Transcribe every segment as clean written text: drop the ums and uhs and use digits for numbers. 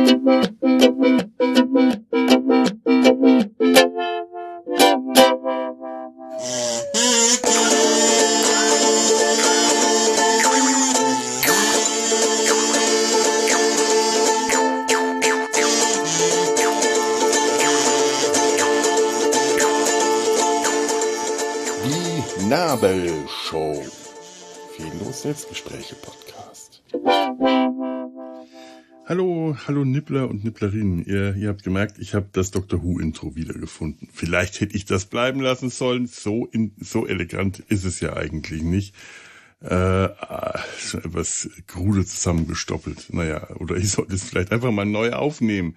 Nabelshow. Fehllos Selbstgespräche-Podcast. Hallo Nippler und Nipplerinnen. Ihr habt gemerkt, ich habe das Doctor Who-Intro wiedergefunden. Vielleicht hätte ich das bleiben lassen sollen. So elegant ist es ja eigentlich nicht. Schon etwas krude zusammengestoppelt. Naja, oder ich sollte es vielleicht einfach mal neu aufnehmen.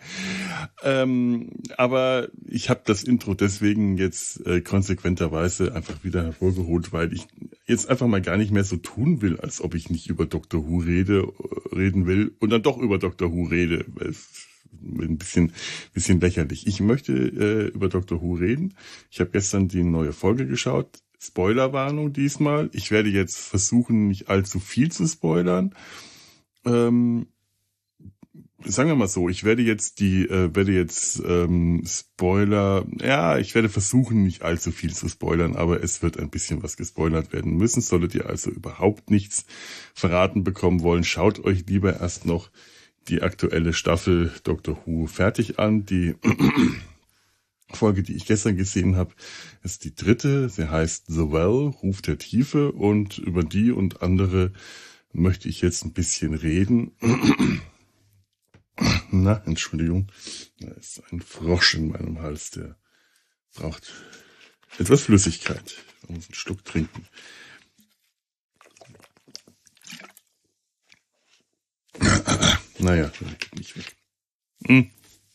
Aber ich habe das Intro deswegen jetzt konsequenterweise einfach wieder hervorgeholt, weil ich jetzt einfach mal gar nicht mehr so tun will, als ob ich nicht über Doctor Who reden will und dann doch über Doctor Who rede. Ein bisschen lächerlich. Ich möchte über Doctor Who reden. Ich habe gestern die neue Folge geschaut. Spoilerwarnung diesmal. Ich werde jetzt versuchen, nicht allzu viel zu spoilern. Sagen wir mal so, ich werde jetzt Spoiler, ja, ich werde versuchen, nicht allzu viel zu spoilern, aber es wird ein bisschen was gespoilert werden müssen. Solltet ihr also überhaupt nichts verraten bekommen wollen, schaut euch lieber erst noch die aktuelle Staffel Doctor Who fertig an. Die Folge, die ich gestern gesehen habe, ist die 3. Sie heißt The Well, Ruf der Tiefe, und über die und andere möchte ich jetzt ein bisschen reden. Na, Entschuldigung, da ist ein Frosch in meinem Hals, der braucht etwas Flüssigkeit. Ich muss einen Schluck trinken. Naja, geht nicht weg.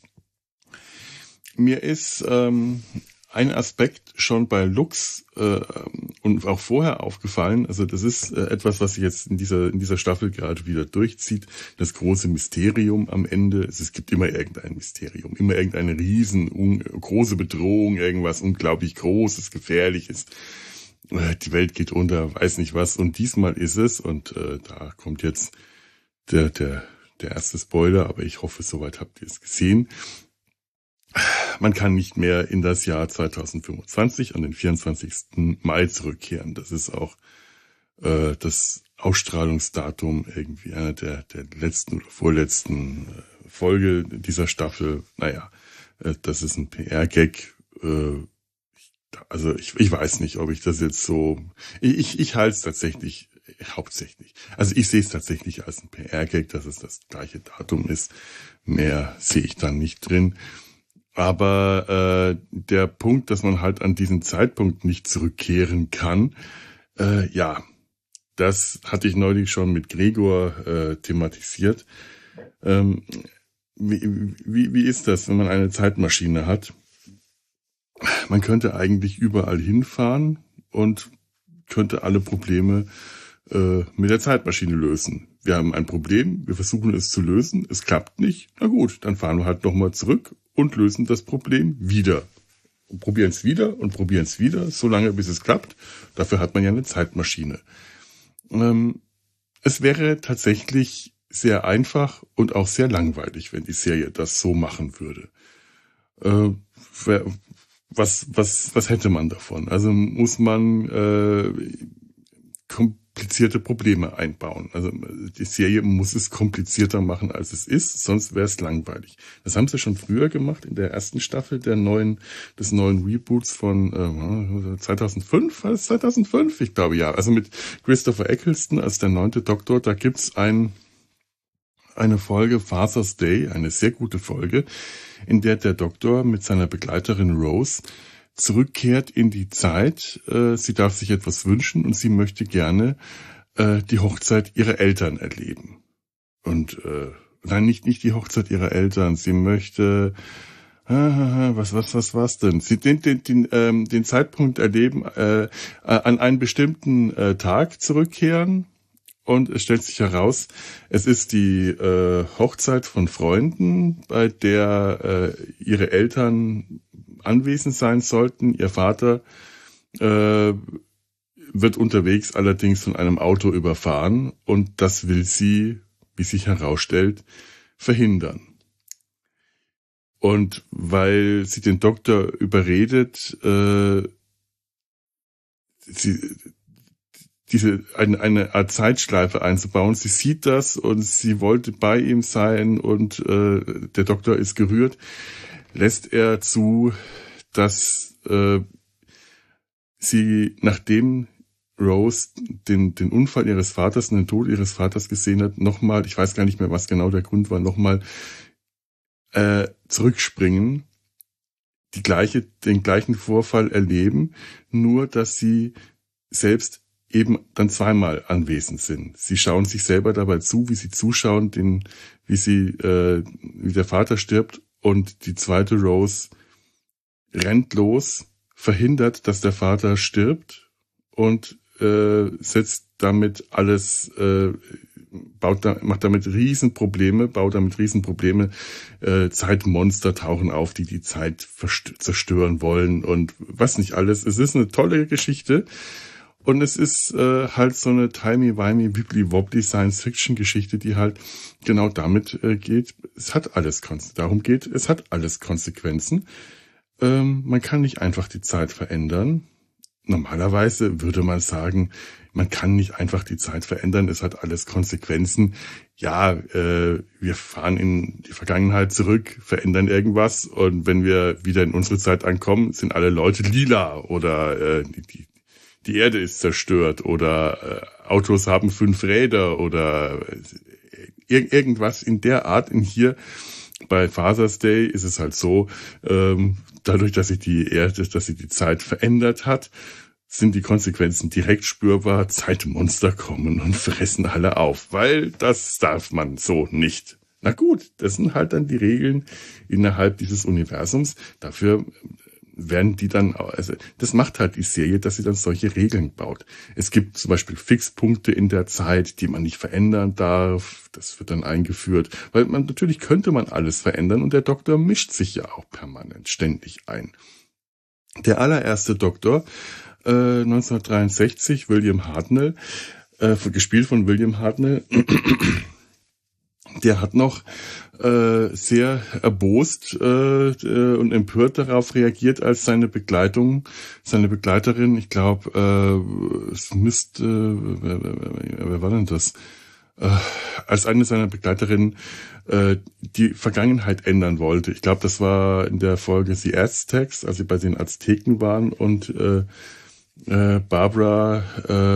Mir ist ein Aspekt schon bei Lux und auch vorher aufgefallen. Also das ist etwas, was sich jetzt in dieser Staffel gerade wieder durchzieht. Das große Mysterium am Ende. Es gibt immer irgendein Mysterium, immer irgendeine große Bedrohung, irgendwas unglaublich Großes, Gefährliches. Die Welt geht unter, weiß nicht was. Und diesmal ist es, und da kommt jetzt der erste Spoiler, aber ich hoffe, soweit habt ihr es gesehen. Man kann nicht mehr in das Jahr 2025 an den 24. Mai zurückkehren. Das ist auch das Ausstrahlungsdatum irgendwie einer der letzten oder vorletzten Folge dieser Staffel. Naja, das ist ein PR-Gag. Also ich weiß nicht, ob ich das jetzt so... Ich halte es tatsächlich hauptsächlich. Also ich sehe es tatsächlich als ein PR-Gag, dass es das gleiche Datum ist. Mehr sehe ich dann nicht drin. Aber der Punkt, dass man halt an diesen Zeitpunkt nicht zurückkehren kann, ja, das hatte ich neulich schon mit Gregor thematisiert. Wie ist das, wenn man eine Zeitmaschine hat? Man könnte eigentlich überall hinfahren und könnte alle Probleme mit der Zeitmaschine lösen. Wir haben ein Problem, wir versuchen es zu lösen, es klappt nicht. Na gut, dann fahren wir halt nochmal zurück und lösen das Problem wieder. Und probieren es wieder, so lange bis es klappt. Dafür hat man ja eine Zeitmaschine. Es wäre tatsächlich sehr einfach und auch sehr langweilig, wenn die Serie das so machen würde. Was hätte man davon? Also muss man komplizierte Probleme einbauen. Also die Serie muss es komplizierter machen, als es ist, sonst wäre es langweilig. Das haben sie schon früher gemacht, in der ersten Staffel des neuen Reboots von 2005, war das 2005? Ich glaube ja. Also mit Christopher Eccleston als der 9. Doktor, da gibt's eine Folge, Father's Day, eine sehr gute Folge, in der der Doktor mit seiner Begleiterin Rose zurückkehrt in die Zeit. Sie darf sich etwas wünschen und sie möchte gerne die Hochzeit ihrer Eltern erleben. Und nein, nicht die Hochzeit ihrer Eltern. Sie möchte was war's denn? Sie den Zeitpunkt erleben, an einen bestimmten Tag zurückkehren. Und es stellt sich heraus, es ist die Hochzeit von Freunden, bei der ihre Eltern anwesend sein sollten. Ihr Vater wird unterwegs allerdings von einem Auto überfahren und das will sie, wie sich herausstellt, verhindern. Und weil sie den Doktor überredet, eine Art Zeitschleife einzubauen. Sie sieht das und sie wollte bei ihm sein und der Doktor ist gerührt, lässt er zu, dass sie, nachdem Rose den Unfall ihres Vaters und den Tod ihres Vaters gesehen hat, nochmal, ich weiß gar nicht mehr, was genau der Grund war, nochmal zurückspringen, den gleichen Vorfall erleben, nur dass sie selbst eben dann zweimal anwesend sind. Sie schauen sich selber dabei zu, wie sie zuschauen, wie der Vater stirbt, und die zweite Rose rennt los, verhindert, dass der Vater stirbt und setzt damit alles, macht damit Riesenprobleme, Zeitmonster tauchen auf, die Zeit zerstören wollen und was nicht alles. Es ist eine tolle Geschichte und es ist halt so eine timey-wimey, wibbly-wobbly Science-Fiction-Geschichte, die halt genau damit geht. Es hat alles Konsequenzen. Man kann nicht einfach die Zeit verändern. Normalerweise würde man sagen, man kann nicht einfach die Zeit verändern, es hat alles Konsequenzen. Ja, wir fahren in die Vergangenheit zurück, verändern irgendwas und wenn wir wieder in unsere Zeit ankommen, sind alle Leute lila oder die Erde ist zerstört oder Autos haben 5 Räder oder irgendwas in der Art. Und hier bei Father's Day ist es halt so, dadurch, dass sich die Zeit verändert hat, sind die Konsequenzen direkt spürbar. Zeitmonster kommen und fressen alle auf, weil das darf man so nicht. Na gut, das sind halt dann die Regeln innerhalb dieses Universums. Dafür werden die dann, also das macht halt die Serie, dass sie dann solche Regeln baut. Es gibt zum Beispiel Fixpunkte in der Zeit, die man nicht verändern darf. Das wird dann eingeführt, weil natürlich könnte man alles verändern und der Doktor mischt sich ja auch permanent ständig ein. Der allererste Doktor, 1963, William Hartnell, gespielt von William Hartnell, der hat noch sehr erbost und empört darauf reagiert, als seine Begleiterin, ich glaube, es müsste, wer war denn das? Als eine seiner Begleiterinnen die Vergangenheit ändern wollte. Ich glaube, das war in der Folge The Aztecs, als sie bei den Azteken waren und Barbara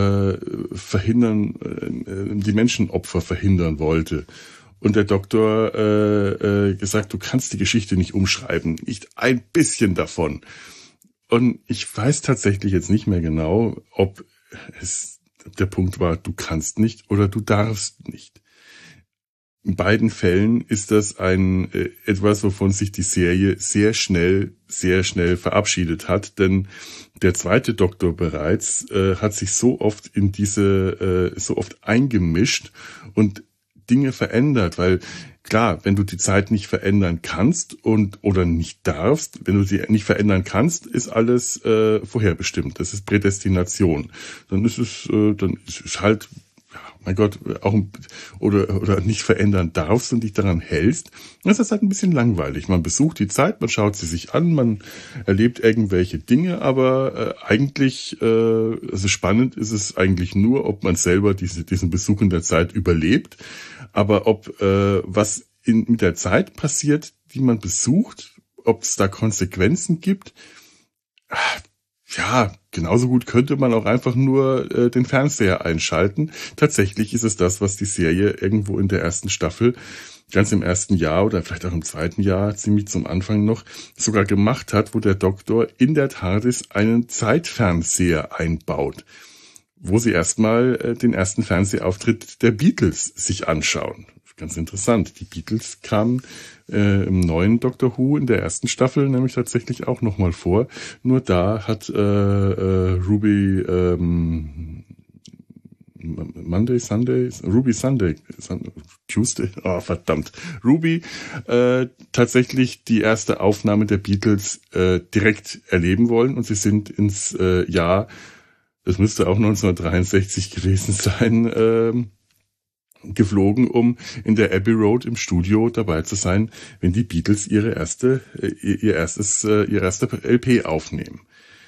die Menschenopfer verhindern wollte. Und der Doktor gesagt, du kannst die Geschichte nicht umschreiben, nicht ein bisschen davon. Und ich weiß tatsächlich jetzt nicht mehr genau, ob der Punkt war, du kannst nicht oder du darfst nicht. In beiden Fällen ist das etwas, wovon sich die Serie sehr schnell verabschiedet hat, denn der zweite Doktor bereits hat sich so oft eingemischt und Dinge verändert, weil klar, wenn du die Zeit nicht verändern kannst oder nicht darfst, wenn du sie nicht verändern kannst, ist alles vorherbestimmt. Das ist Prädestination. Dann ist es halt, mein Gott, auch oder nicht verändern darfst und dich daran hältst. Das ist halt ein bisschen langweilig. Man besucht die Zeit, man schaut sie sich an, man erlebt irgendwelche Dinge, aber eigentlich, also spannend ist es eigentlich nur, ob man selber diesen Besuch in der Zeit überlebt. Aber ob was mit der Zeit passiert, die man besucht, ob es da Konsequenzen gibt, ja, genauso gut könnte man auch einfach nur den Fernseher einschalten. Tatsächlich ist es das, was die Serie irgendwo in der ersten Staffel, ganz im ersten Jahr oder vielleicht auch im zweiten Jahr, ziemlich zum Anfang noch, sogar gemacht hat, wo der Doktor in der TARDIS einen Zeitfernseher einbaut, wo sie erstmal den ersten Fernsehauftritt der Beatles sich anschauen. Ganz interessant. Die Beatles kamen im neuen Doctor Who in der ersten Staffel nämlich tatsächlich auch nochmal vor. Ruby tatsächlich die erste Aufnahme der Beatles direkt erleben wollen und sie sind ins Jahr, das müsste auch 1963 gewesen sein, geflogen, um in der Abbey Road im Studio dabei zu sein, wenn die Beatles ihre erste LP aufnehmen.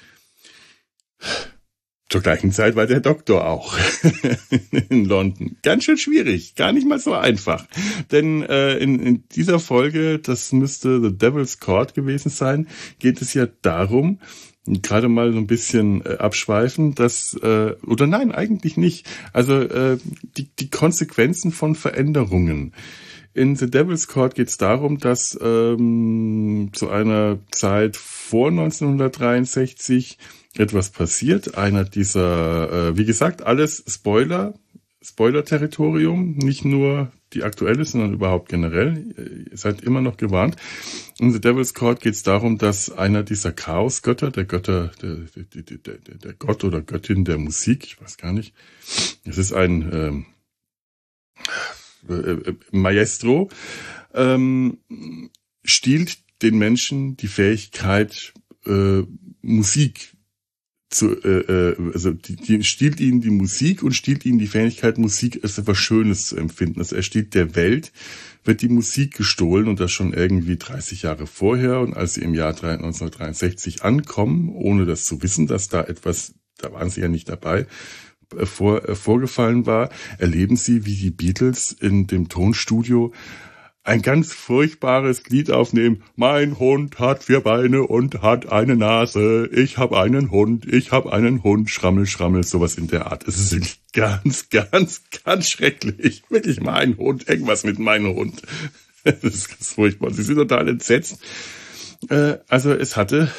Zur gleichen Zeit war der Doktor auch in London. Ganz schön schwierig, gar nicht mal so einfach. Denn in dieser Folge, das müsste The Devil's Court gewesen sein, geht es ja darum, gerade mal so ein bisschen abschweifen, dass, oder nein, eigentlich nicht. Also die Konsequenzen von Veränderungen. In The Devil's Court geht es darum, dass zu einer Zeit vor 1963 etwas passiert. Einer dieser, wie gesagt, alles Spoiler-Territorium, nicht nur die aktuelle, sondern überhaupt generell. Ihr seid immer noch gewarnt. In The Devil's Court geht es darum, dass einer dieser Chaosgötter, der Gott oder Göttin der Musik, ich weiß gar nicht, es ist ein Maestro, stiehlt den Menschen die Fähigkeit, Musik also die stiehlt ihnen die Musik und stiehlt ihnen die Fähigkeit, Musik als etwas Schönes zu empfinden. Also er stiehlt der Welt, wird die Musik gestohlen und das schon irgendwie 30 Jahre vorher. Und als sie im Jahr 1963 ankommen, ohne das zu wissen, dass da etwas, da waren sie ja nicht dabei, vorgefallen war, erleben sie, wie die Beatles in dem Tonstudio ein ganz furchtbares Lied aufnehmen. Mein Hund hat 4 Beine und hat eine Nase. Ich habe einen Hund, Schrammel, Schrammel, sowas in der Art. Es ist wirklich ganz, ganz, ganz schrecklich. Wirklich mein Hund, irgendwas mit meinem Hund. Das ist ganz furchtbar. Sie sind total entsetzt. Also es hatte,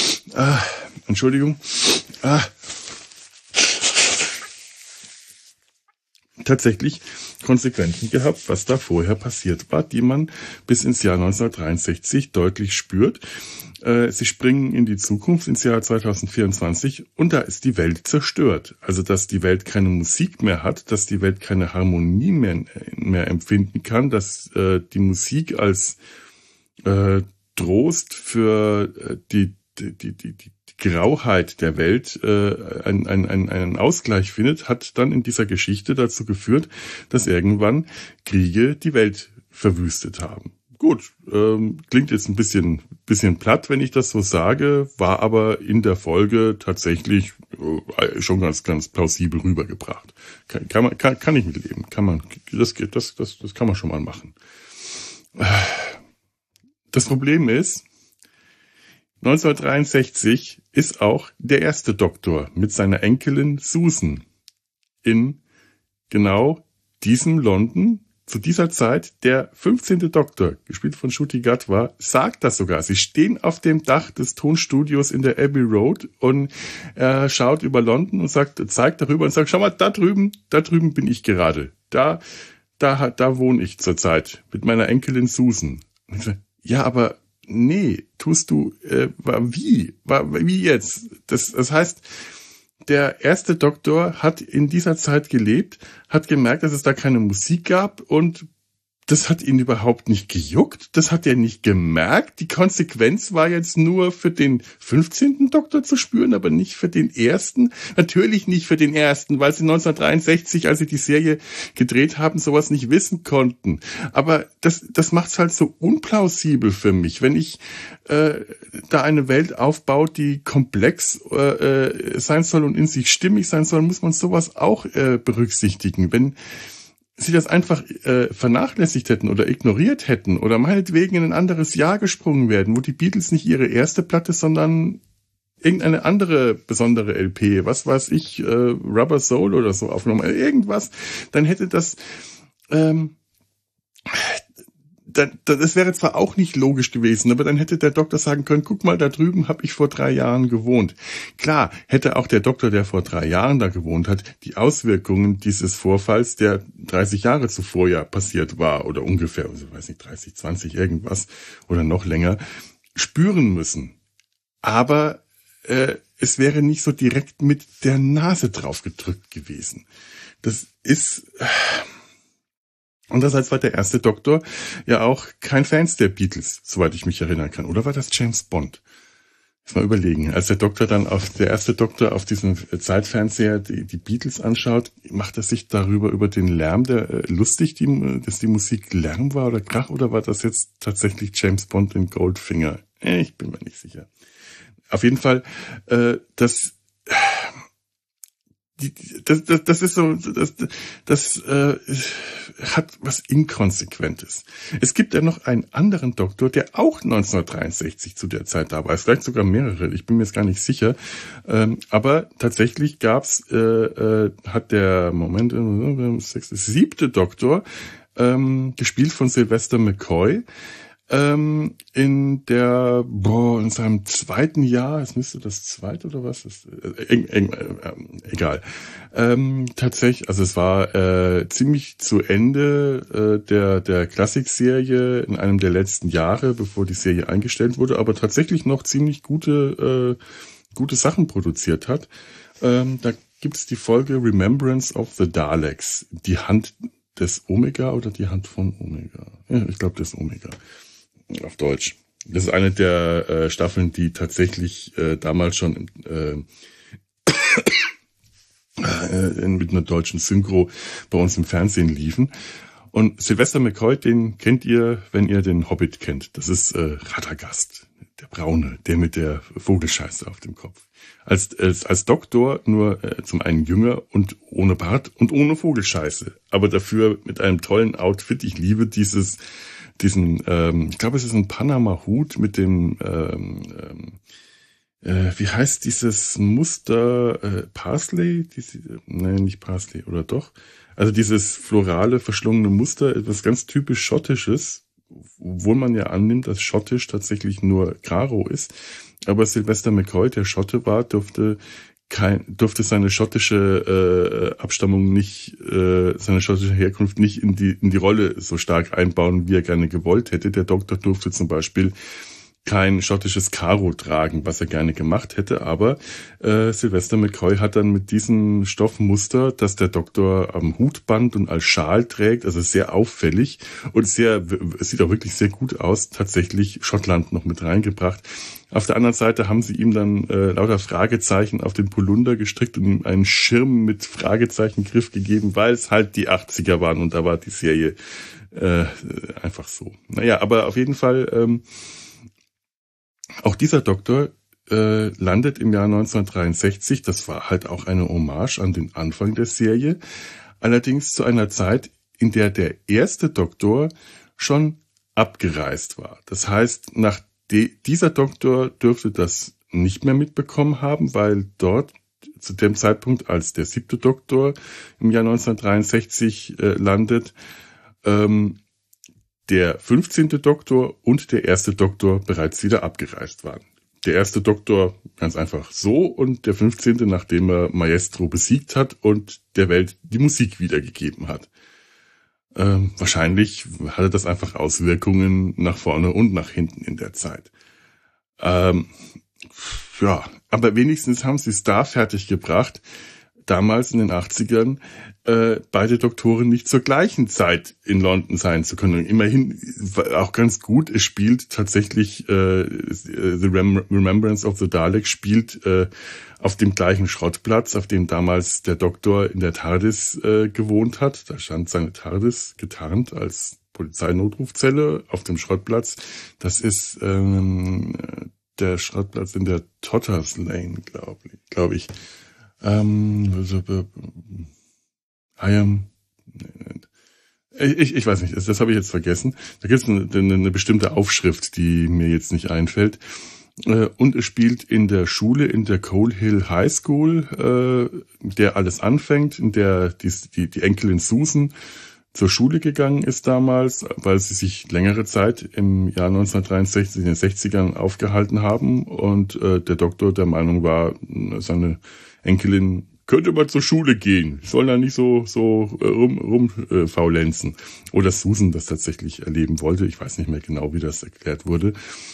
tatsächlich Konsequenzen gehabt, was da vorher passiert war, die man bis ins Jahr 1963 deutlich spürt. Sie springen in die Zukunft, ins Jahr 2024, und da ist die Welt zerstört. Also, dass die Welt keine Musik mehr hat, dass die Welt keine Harmonie mehr empfinden kann, dass die Musik als Trost für die Grauheit der Welt einen Ausgleich findet, hat dann in dieser Geschichte dazu geführt, dass irgendwann Kriege die Welt verwüstet haben. Gut, klingt jetzt ein bisschen platt, wenn ich das so sage, war aber in der Folge tatsächlich schon ganz, ganz plausibel rübergebracht. Kann ich mitleben, das kann man schon mal machen. Das Problem ist, 1963 ist auch der erste Doktor mit seiner Enkelin Susan in genau diesem London, zu dieser Zeit der 15. Doktor, gespielt von Ncuti Gatwa, sagt das sogar. Sie stehen auf dem Dach des Tonstudios in der Abbey Road und er schaut über London und zeigt darüber und sagt, schau mal, da drüben bin ich gerade. Da wohne ich zurzeit mit meiner Enkelin Susan. Und ich sage, ja, aber nee, tust du, wie jetzt? Das heißt, der erste Doktor hat in dieser Zeit gelebt, hat gemerkt, dass es da keine Musik gab und das hat ihn überhaupt nicht gejuckt, das hat er nicht gemerkt. Die Konsequenz war jetzt nur für den 15. Doktor zu spüren, aber nicht für den ersten. Natürlich nicht für den ersten, weil sie 1963, als sie die Serie gedreht haben, sowas nicht wissen konnten. Aber das macht's halt so unplausibel für mich, wenn ich da eine Welt aufbaut, die komplex sein soll und in sich stimmig sein soll, muss man sowas auch berücksichtigen. Wenn sie das einfach vernachlässigt hätten oder ignoriert hätten oder meinetwegen in ein anderes Jahr gesprungen werden, wo die Beatles nicht ihre erste Platte, sondern irgendeine andere besondere LP, was weiß ich, Rubber Soul oder so aufgenommen, irgendwas, dann hätte das das wäre zwar auch nicht logisch gewesen, aber dann hätte der Doktor sagen können, guck mal, da drüben habe ich vor 3 Jahren gewohnt. Klar, hätte auch der Doktor, der vor 3 Jahren da gewohnt hat, die Auswirkungen dieses Vorfalls, der 30 Jahre zuvor ja passiert war, oder ungefähr, also weiß nicht, 30, 20, irgendwas, oder noch länger, spüren müssen. Aber es wäre nicht so direkt mit der Nase drauf gedrückt gewesen. Das ist... Andererseits war der erste Doktor ja auch kein Fan der Beatles, soweit ich mich erinnern kann. Oder war das James Bond? Mal überlegen, als der erste Doktor auf diesem Zeitfernseher die Beatles anschaut, macht er sich darüber über den Lärm, lustig, dass die Musik Lärm war oder Krach, oder war das jetzt tatsächlich James Bond in Goldfinger? Ich bin mir nicht sicher. Auf jeden Fall, das ist so, das hat was Inkonsequentes. Es gibt ja noch einen anderen Doktor, der auch 1963 zu der Zeit da war. Vielleicht sogar mehrere, ich bin mir jetzt gar nicht sicher. Aber tatsächlich hat der siebte Doktor, gespielt von Sylvester McCoy, in seinem zweiten Jahr, es müsste das zweite oder was ist, egal. Tatsächlich, also es war ziemlich zu Ende der Klassikserie in einem der letzten Jahre, bevor die Serie eingestellt wurde, aber tatsächlich noch ziemlich gute Sachen produziert hat. Da gibt's die Folge Remembrance of the Daleks, die Hand des Omega oder die Hand von Omega. Ja, ich glaube des Omega. Auf Deutsch. Das ist eine der Staffeln, die tatsächlich damals schon mit einer deutschen Synchro bei uns im Fernsehen liefen. Und Sylvester McCoy, den kennt ihr, wenn ihr den Hobbit kennt. Das ist Radagast, der Braune, der mit der Vogelscheiße auf dem Kopf. Als Doktor nur zum einen jünger und ohne Bart und ohne Vogelscheiße. Aber dafür mit einem tollen Outfit. Ich liebe diesen, ich glaube, es ist ein Panama-Hut mit dem, wie heißt dieses Muster, Parsley? Nein, nicht Parsley, oder doch? Also dieses florale, verschlungene Muster, etwas ganz typisch Schottisches, obwohl man ja annimmt, dass Schottisch tatsächlich nur Karo ist. Aber Sylvester McCoy, der Schotte war, durfte seine schottische Abstammung nicht, seine schottische Herkunft nicht in die Rolle so stark einbauen, wie er gerne gewollt hätte. Der Doktor durfte zum Beispiel kein schottisches Karo tragen, was er gerne gemacht hätte, aber Sylvester McCoy hat dann mit diesem Stoffmuster, das der Doktor am Hutband und als Schal trägt, also sehr auffällig und es sieht auch wirklich sehr gut aus, tatsächlich Schottland noch mit reingebracht. Auf der anderen Seite haben sie ihm dann lauter Fragezeichen auf den Polunder gestrickt und ihm einen Schirm mit Fragezeichengriff gegeben, weil es halt die 80er waren und da war die Serie einfach so. Naja, aber auf jeden Fall auch dieser Doktor landet im Jahr 1963. Das war halt auch eine Hommage an den Anfang der Serie. Allerdings zu einer Zeit, in der der erste Doktor schon abgereist war. Das heißt, dieser Doktor dürfte das nicht mehr mitbekommen haben, weil dort zu dem Zeitpunkt, als der siebte Doktor im Jahr 1963 landet, der 15. Doktor und der erste Doktor bereits wieder abgereist waren. Der erste Doktor ganz einfach so und der 15., nachdem er Maestro besiegt hat und der Welt die Musik wiedergegeben hat. Wahrscheinlich hatte das einfach Auswirkungen nach vorne und nach hinten in der Zeit. Ja, aber wenigstens haben sie es da fertiggebracht, damals in den 80ern, beide Doktoren nicht zur gleichen Zeit in London sein zu können. Immerhin auch ganz gut, es spielt tatsächlich The Remembrance of the Daleks spielt auf dem gleichen Schrottplatz, auf dem damals der Doktor in der TARDIS gewohnt hat. Da stand seine TARDIS getarnt als Polizeinotrufzelle auf dem Schrottplatz. Das ist der Schrottplatz in der Totters Lane, glaube ich. Ich weiß nicht, das habe ich jetzt vergessen. Da gibt es eine bestimmte Aufschrift, die mir jetzt nicht einfällt. Und es spielt in der Schule, in der Coal Hill High School, der alles anfängt, in der die Enkelin Susan zur Schule gegangen ist damals, weil sie sich längere Zeit im Jahr 1963 in den 60ern aufgehalten haben und der Doktor der Meinung war, seine Enkelin könnte mal zur Schule gehen, soll da nicht so rumfaulenzen. Oder Susan das tatsächlich erleben wollte, ich weiß nicht mehr genau, wie das erklärt wurde.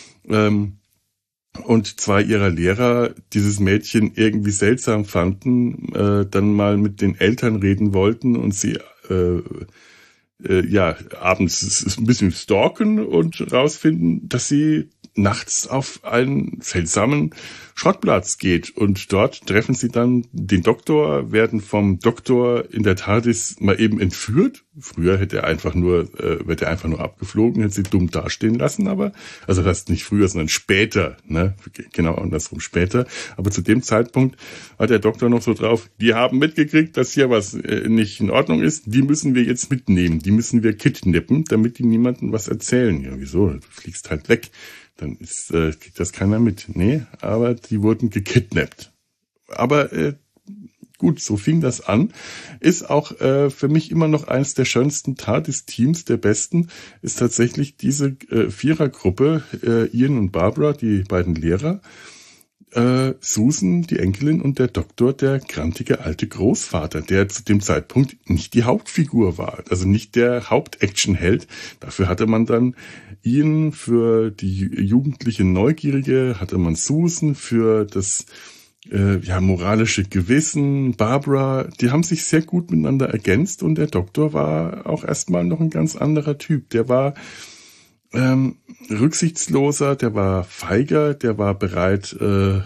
Und zwei ihrer Lehrer dieses Mädchen irgendwie seltsam fanden, dann mal mit den Eltern reden wollten und sie abends ein bisschen stalken und rausfinden, dass sie nachts auf einen seltsamen Schrottplatz geht. Und dort treffen sie dann den Doktor, werden vom Doktor in der TARDIS mal eben entführt. Früher wäre er einfach nur abgeflogen, hätte sie dumm dastehen lassen, aber, also das nicht früher, sondern später, ne, genau andersrum später. Aber zu dem Zeitpunkt war der Doktor noch so drauf, die haben mitgekriegt, dass hier was nicht in Ordnung ist, die müssen wir jetzt mitnehmen, die müssen wir kidnappen, damit die niemandem was erzählen. Ja, wieso? Du fliegst halt weg. Dann kriegt das keiner mit. Nee, aber die wurden gekidnappt. Aber gut, so fing das an. Ist auch für mich immer noch eines der schönsten TARDIS-Teams, der besten, ist tatsächlich diese Vierergruppe, Ian und Barbara, die beiden Lehrer, Susan, die Enkelin, und der Doktor, der grantige alte Großvater, der zu dem Zeitpunkt nicht die Hauptfigur war, also nicht der Hauptactionheld. Dafür hatte man dann Ian, für die jugendliche Neugierige hatte man Susan, für das moralische Gewissen, Barbara, die haben sich sehr gut miteinander ergänzt, und der Doktor war auch erstmal noch ein ganz anderer Typ. Der war rücksichtsloser, der war feiger, der war bereit,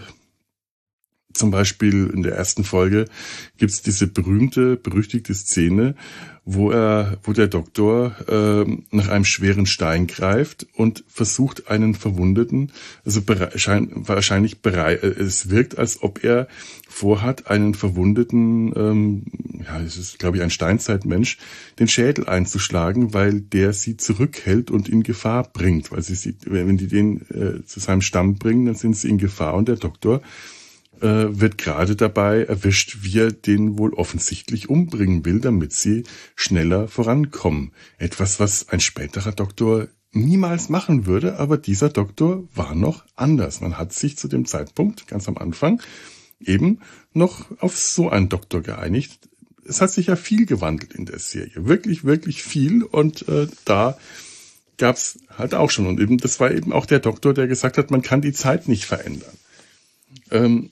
zum Beispiel in der ersten Folge gibt's diese berüchtigte Szene, wo der Doktor nach einem schweren Stein greift und versucht, einen Verwundeten, also wahrscheinlich bereit, es wirkt, als ob er vorhat, einen Verwundeten, es ist, glaube ich, ein Steinzeitmensch, den Schädel einzuschlagen, weil der sie zurückhält und in Gefahr bringt. Weil wenn die den zu seinem Stamm bringen, dann sind sie in Gefahr, und der Doktor wird gerade dabei erwischt, wie er den wohl offensichtlich umbringen will, damit sie schneller vorankommen. Etwas, was ein späterer Doktor niemals machen würde, aber dieser Doktor war noch anders. Man hat sich zu dem Zeitpunkt, ganz am Anfang, eben noch auf so einen Doktor geeinigt. Es hat sich ja viel gewandelt in der Serie. Wirklich, wirklich viel, und da gab's halt auch schon. Und eben, das war eben auch der Doktor, der gesagt hat, man kann die Zeit nicht verändern.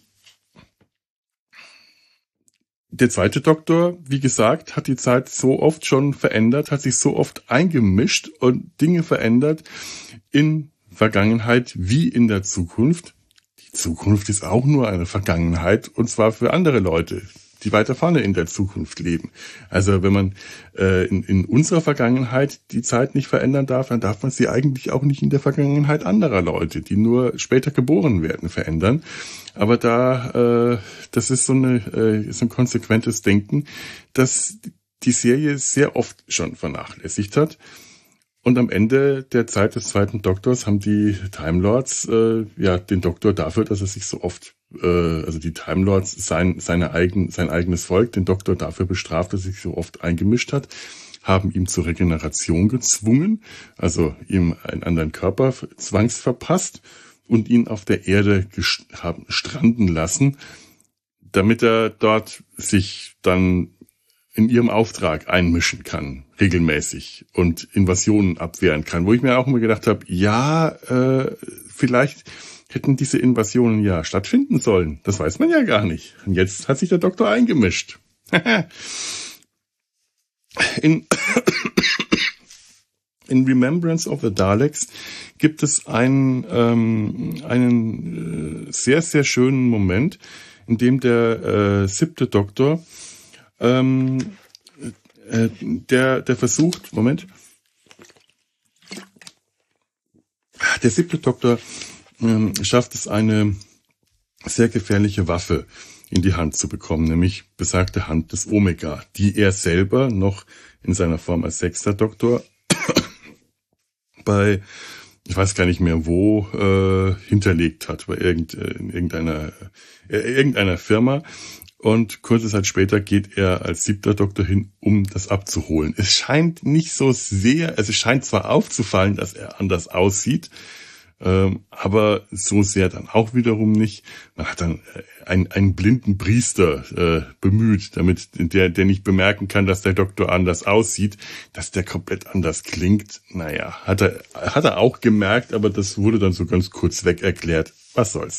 Der zweite Doktor, wie gesagt, hat die Zeit so oft schon verändert, hat sich so oft eingemischt und Dinge verändert in Vergangenheit wie in der Zukunft. Die Zukunft ist auch nur eine Vergangenheit, und zwar für andere Leute, die weiter vorne in der Zukunft leben. Also wenn man in unserer Vergangenheit die Zeit nicht verändern darf, dann darf man sie eigentlich auch nicht in der Vergangenheit anderer Leute, die nur später geboren werden, verändern. Aber das ist so ein konsequentes Denken, das die Serie sehr oft schon vernachlässigt hat. Und am Ende der Zeit des zweiten Doktors haben die Time Lords den Doktor dafür, dass er sich so oft, also die Time Lords sein eigenes Volk, den Doktor dafür bestraft, dass er sich so oft eingemischt hat, haben ihm zur Regeneration gezwungen, also ihm einen anderen Körper zwangsverpasst und ihn auf der Erde haben stranden lassen, damit er dort sich dann in ihrem Auftrag einmischen kann, regelmäßig, und Invasionen abwehren kann. Wo ich mir auch immer gedacht habe, vielleicht hätten diese Invasionen ja stattfinden sollen. Das weiß man ja gar nicht. Und jetzt hat sich der Doktor eingemischt. In Remembrance of the Daleks gibt es einen sehr, sehr schönen Moment, in dem der siebte Doktor der versucht, der siebte Doktor schafft es, eine sehr gefährliche Waffe in die Hand zu bekommen, nämlich besagte Hand des Omega, die er selber noch in seiner Form als sechster Doktor bei, ich weiß gar nicht mehr wo, hinterlegt hat, bei irgendeiner Firma. Und kurze Zeit später geht er als siebter Doktor hin, um das abzuholen. Es scheint nicht so sehr, also es scheint zwar aufzufallen, dass er anders aussieht, aber so sehr dann auch wiederum nicht. Man hat dann einen blinden Priester bemüht, damit der nicht bemerken kann, dass der Doktor anders aussieht, dass der komplett anders klingt. Naja, hat er auch gemerkt, aber das wurde dann so ganz kurz weg erklärt. Was soll's.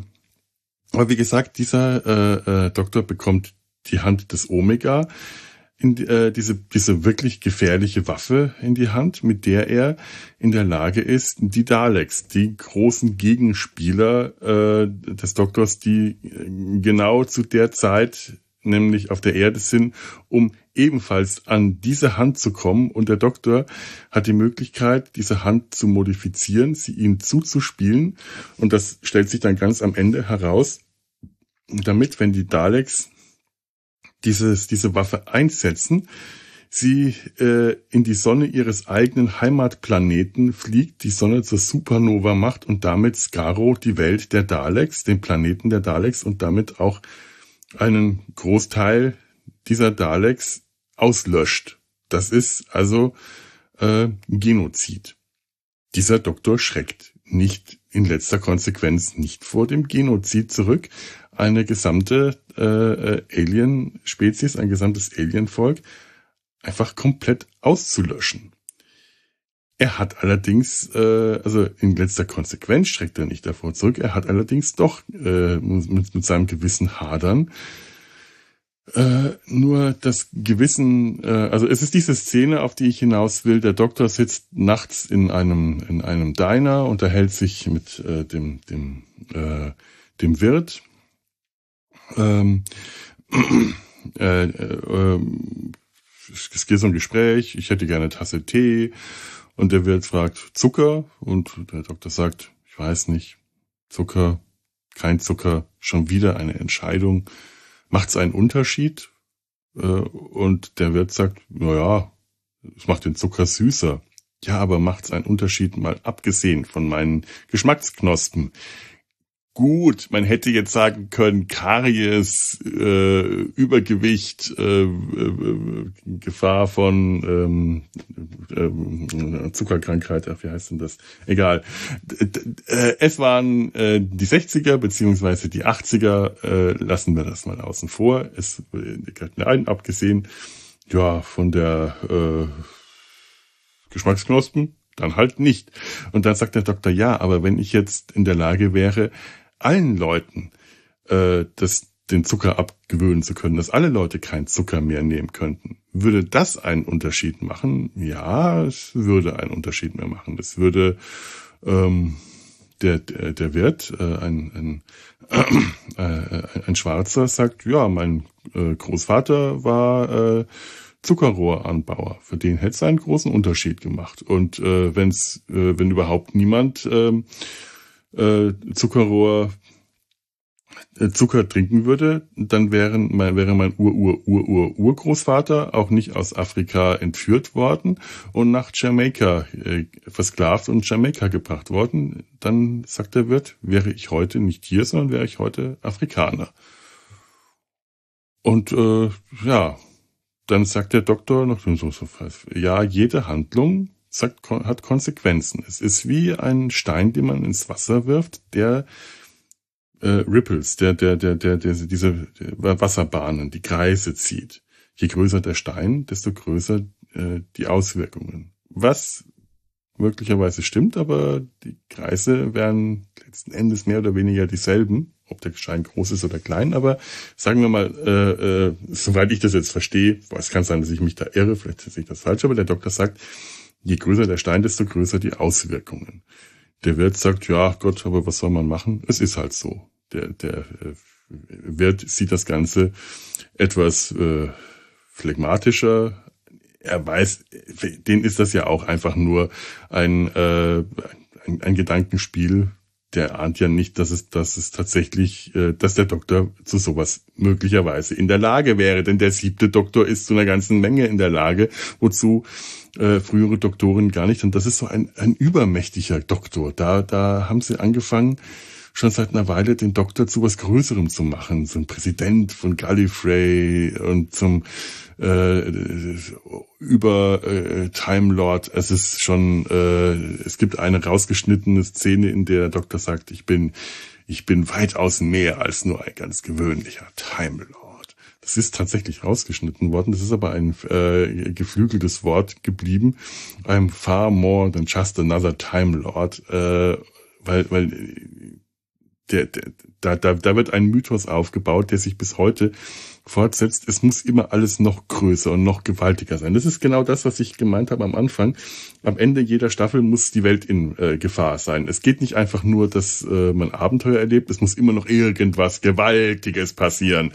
Aber wie gesagt, dieser Doktor bekommt die Hand des Omega. diese wirklich gefährliche Waffe in die Hand, mit der er in der Lage ist, die Daleks, die großen Gegenspieler des Doktors, die genau zu der Zeit nämlich auf der Erde sind, um ebenfalls an diese Hand zu kommen. Und der Doktor hat die Möglichkeit, diese Hand zu modifizieren, sie ihm zuzuspielen. Und das stellt sich dann ganz am Ende heraus, damit, wenn die Daleks diese Waffe einsetzen, sie in die Sonne ihres eigenen Heimatplaneten fliegt, die Sonne zur Supernova macht und damit Skaro, die Welt der Daleks, den Planeten der Daleks und damit auch einen Großteil dieser Daleks auslöscht. Das ist also Genozid. Dieser Doktor schreckt nicht in letzter Konsequenz nicht vor dem Genozid zurück, eine gesamte Alien-Spezies, ein gesamtes Alien-Volk einfach komplett auszulöschen. Er hat allerdings, also in letzter Konsequenz schreckt er nicht davor zurück, er hat allerdings doch mit seinem Gewissen hadern. Nur das Gewissen, also es ist diese Szene, auf die ich hinaus will. Der Doktor sitzt nachts in einem Diner, unterhält sich mit dem Wirt. Es geht so ein Gespräch, ich hätte gerne eine Tasse Tee. Und der Wirt fragt, Zucker? Und der Doktor sagt, ich weiß nicht, Zucker, kein Zucker, schon wieder eine Entscheidung. Macht's einen Unterschied? Und der Wirt sagt, naja, es macht den Zucker süßer. Ja, aber macht's einen Unterschied, mal abgesehen von meinen Geschmacksknospen? Gut, man hätte jetzt sagen können, Karies, Übergewicht, Gefahr von Zuckerkrankheit, wie heißt denn das? Egal. Es waren die 60er beziehungsweise die 80er, lassen wir das mal außen vor. Es nein, abgesehen ja von der Geschmacksknospen, dann halt nicht. Und dann sagt der Doktor, ja, aber wenn ich jetzt in der Lage wäre, allen Leuten den Zucker abgewöhnen zu können, dass alle Leute keinen Zucker mehr nehmen könnten, würde das einen Unterschied machen? Ja, es würde einen Unterschied mehr machen. Es würde der Wirt, ein Schwarzer, sagt, ja, mein Großvater war Zuckerrohranbauer. Für den hätte es einen großen Unterschied gemacht. Und wenn überhaupt niemand Zucker trinken würde, dann wäre mein Urgroßvater auch nicht aus Afrika entführt worden und nach Jamaika versklavt und Jamaika gebracht worden. Dann, sagt der Wirt, wäre ich heute nicht hier, sondern wäre ich heute Afrikaner. Und ja, dann sagt der Doktor noch so, ja, jede Handlung hat Konsequenzen. Es ist wie ein Stein, den man ins Wasser wirft, der Ripples, der diese Wasserbahnen, die Kreise zieht. Je größer der Stein, desto größer die Auswirkungen. Was möglicherweise stimmt, aber die Kreise wären letzten Endes mehr oder weniger dieselben, ob der Stein groß ist oder klein. Aber sagen wir mal, soweit ich das jetzt verstehe, es kann sein, dass ich mich da irre, vielleicht sehe ich das falsch, aber der Doktor sagt, je größer der Stein, desto größer die Auswirkungen. Der Wirt sagt, ja Gott, aber was soll man machen? Es ist halt so. Der Wirt sieht das Ganze etwas phlegmatischer. Er weiß, denen ist das ja auch einfach nur ein Gedankenspiel. Der ahnt ja nicht, dass es tatsächlich, dass der Doktor zu sowas möglicherweise in der Lage wäre. Denn der 7. Doktor ist zu einer ganzen Menge in der Lage, wozu frühere Doktoren gar nicht. Und das ist so ein übermächtiger Doktor. Da haben sie angefangen, schon seit einer Weile den Doktor zu was Größerem zu machen. Zum Präsident von Gallifrey und zum Time Lord. Es ist schon, es gibt eine rausgeschnittene Szene, in der der Doktor sagt, ich bin weitaus mehr als nur ein ganz gewöhnlicher Time Lord. Das ist tatsächlich rausgeschnitten worden. Das ist aber ein geflügeltes Wort geblieben. I'm far more than just another Time Lord, weil da wird ein Mythos aufgebaut, der sich bis heute fortsetzt. Es muss immer alles noch größer und noch gewaltiger sein. Das ist genau das, was ich gemeint habe am Anfang. Am Ende jeder Staffel muss die Welt in Gefahr sein. Es geht nicht einfach nur, dass man Abenteuer erlebt. Es muss immer noch irgendwas Gewaltiges passieren.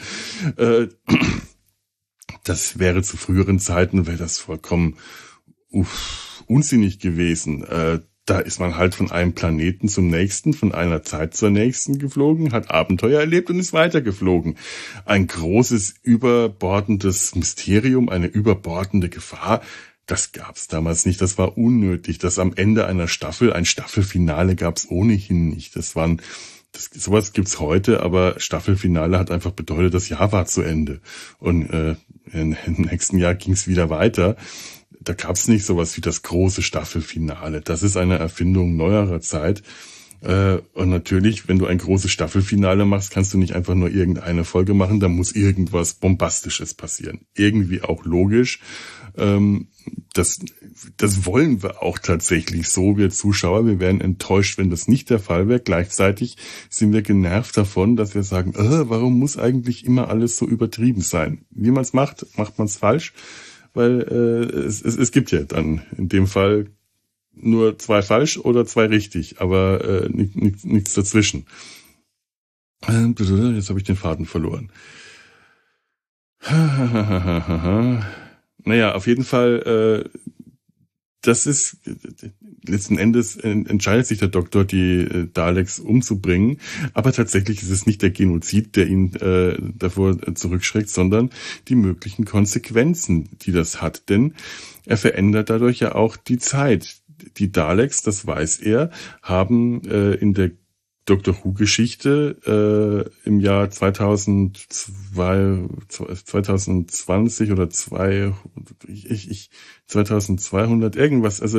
Das wäre zu früheren Zeiten, wäre das vollkommen unsinnig gewesen. Da ist man halt von einem Planeten zum nächsten, von einer Zeit zur nächsten geflogen, hat Abenteuer erlebt und ist weitergeflogen. Ein großes, überbordendes Mysterium, eine überbordende Gefahr, das gab's damals nicht. Das war unnötig. Das am Ende einer Staffel, ein Staffelfinale gab's ohnehin nicht. Sowas gibt's heute, aber Staffelfinale hat einfach bedeutet, das Jahr war zu Ende. Und im nächsten Jahr ging's wieder weiter. Da gab's nicht sowas wie das große Staffelfinale. Das ist eine Erfindung neuerer Zeit. Und natürlich, wenn du ein großes Staffelfinale machst, kannst du nicht einfach nur irgendeine Folge machen. Da muss irgendwas Bombastisches passieren. Irgendwie auch logisch. Das wollen wir auch tatsächlich so, wir Zuschauer. Wir wären enttäuscht, wenn das nicht der Fall wäre. Gleichzeitig sind wir genervt davon, dass wir sagen, warum muss eigentlich immer alles so übertrieben sein? Wie man es macht man es falsch. Weil es gibt ja dann in dem Fall nur 2 falsch oder 2 richtig, aber nichts dazwischen. Jetzt habe ich den Faden verloren. Naja, auf jeden Fall, das ist, letzten Endes entscheidet sich der Doktor, die Daleks umzubringen, aber tatsächlich ist es nicht der Genozid, der ihn davor zurückschreckt, sondern die möglichen Konsequenzen, die das hat, denn er verändert dadurch ja auch die Zeit. Die Daleks, das weiß er, haben in der Doctor Who-Geschichte im Jahr 2020 oder 2200 irgendwas, also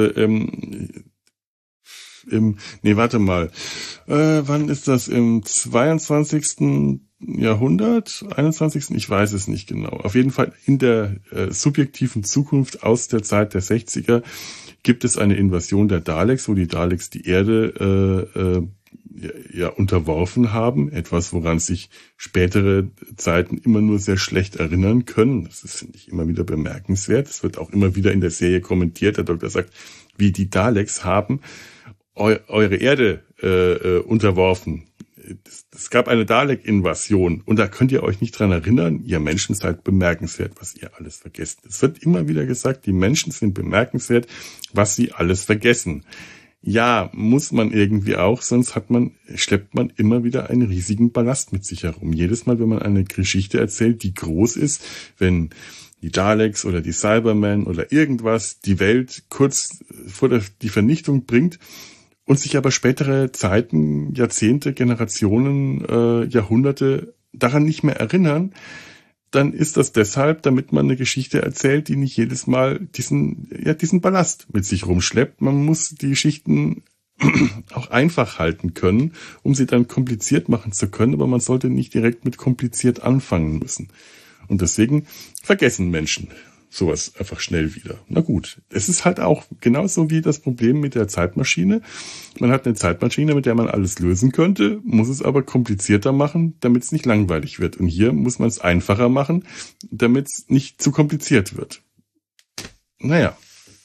wann ist das? Im 22. Jahrhundert? 21. Ich weiß es nicht genau. Auf jeden Fall in der subjektiven Zukunft aus der Zeit der 60er gibt es eine Invasion der Daleks, wo die Daleks die Erde unterworfen haben. Etwas, woran sich spätere Zeiten immer nur sehr schlecht erinnern können. Das ist, finde ich, immer wieder bemerkenswert. Es wird auch immer wieder in der Serie kommentiert. Der Doktor sagt, wie die Daleks haben eure Erde unterworfen. Es gab eine Dalek-Invasion und da könnt ihr euch nicht dran erinnern. Ihr Menschen seid bemerkenswert, was ihr alles vergesst. Es wird immer wieder gesagt, die Menschen sind bemerkenswert, was sie alles vergessen. Ja, muss man irgendwie auch, sonst schleppt man immer wieder einen riesigen Ballast mit sich herum. Jedes Mal, wenn man eine Geschichte erzählt, die groß ist, wenn die Daleks oder die Cybermen oder irgendwas die Welt kurz vor die Vernichtung bringt und sich aber spätere Zeiten, Jahrzehnte, Generationen, Jahrhunderte daran nicht mehr erinnern, dann ist das deshalb, damit man eine Geschichte erzählt, die nicht jedes Mal diesen Ballast mit sich rumschleppt. Man muss die Geschichten auch einfach halten können, um sie dann kompliziert machen zu können, aber man sollte nicht direkt mit kompliziert anfangen müssen. Und deswegen vergessen Menschen sowas einfach schnell wieder. Na gut, es ist halt auch genauso wie das Problem mit der Zeitmaschine. Man hat eine Zeitmaschine, mit der man alles lösen könnte, muss es aber komplizierter machen, damit es nicht langweilig wird. Und hier muss man es einfacher machen, damit es nicht zu kompliziert wird. Naja.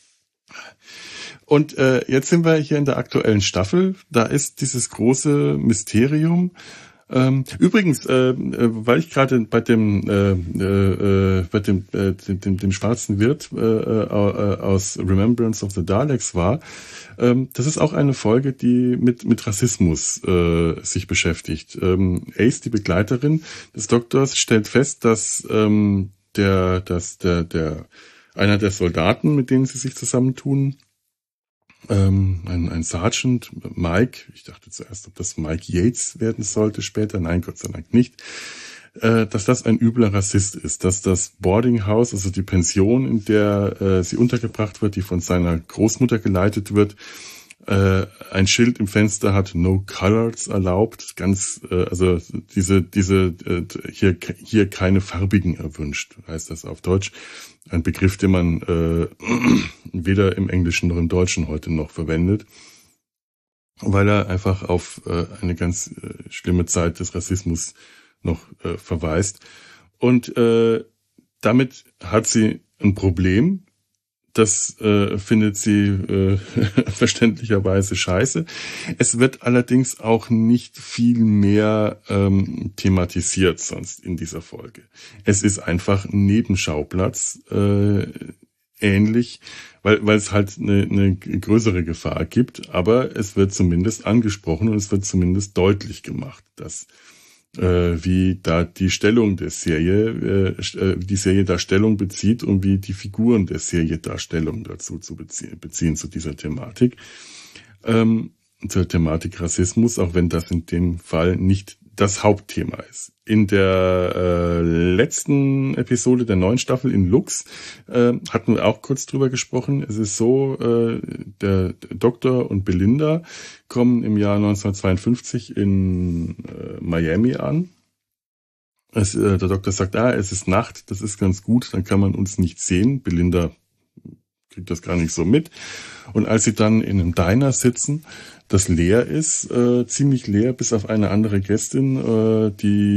Und jetzt sind wir hier in der aktuellen Staffel. Da ist dieses große Mysterium. Übrigens, weil ich gerade bei dem schwarzen Wirt aus Remembrance of the Daleks war, das ist auch eine Folge, die mit Rassismus sich beschäftigt. Ace, die Begleiterin des Doktors, stellt fest, dass einer der Soldaten, mit denen sie sich zusammentun, ein Sergeant, Mike, ich dachte zuerst, ob das Mike Yates werden sollte später, nein, Gott sei Dank nicht, dass das ein übler Rassist ist, dass das Boarding House, also die Pension, in der sie untergebracht wird, die von seiner Großmutter geleitet wird, ein Schild im Fenster hat, no colors erlaubt, also hier keine Farbigen erwünscht, heißt das auf Deutsch. Ein Begriff, den man weder im Englischen noch im Deutschen heute noch verwendet. weil er einfach auf eine ganz schlimme Zeit des Rassismus noch verweist. Und damit hat sie ein Problem. Das findet sie verständlicherweise scheiße. Es wird allerdings auch nicht viel mehr thematisiert sonst in dieser Folge. Es ist einfach ein Nebenschauplatz, ähnlich, weil es halt eine größere Gefahr gibt, aber es wird zumindest angesprochen und es wird zumindest deutlich gemacht, dass wie da die Stellung der Serie, die Serie da Stellung bezieht und wie die Figuren der Serie da Stellung dazu zu beziehen zu dieser Thematik. Zur Thematik Rassismus, auch wenn das in dem Fall nicht das Hauptthema ist. In der letzten Episode der 9. Staffel in Lux hatten wir auch kurz drüber gesprochen. Es ist so, der Doktor und Belinda kommen im Jahr 1952 in Miami an. Der Doktor sagt, es ist Nacht, das ist ganz gut, dann kann man uns nicht sehen. Belinda kriegt das gar nicht so mit. Und als sie dann in einem Diner sitzen, das leer ist, ziemlich leer, bis auf eine andere Gästin,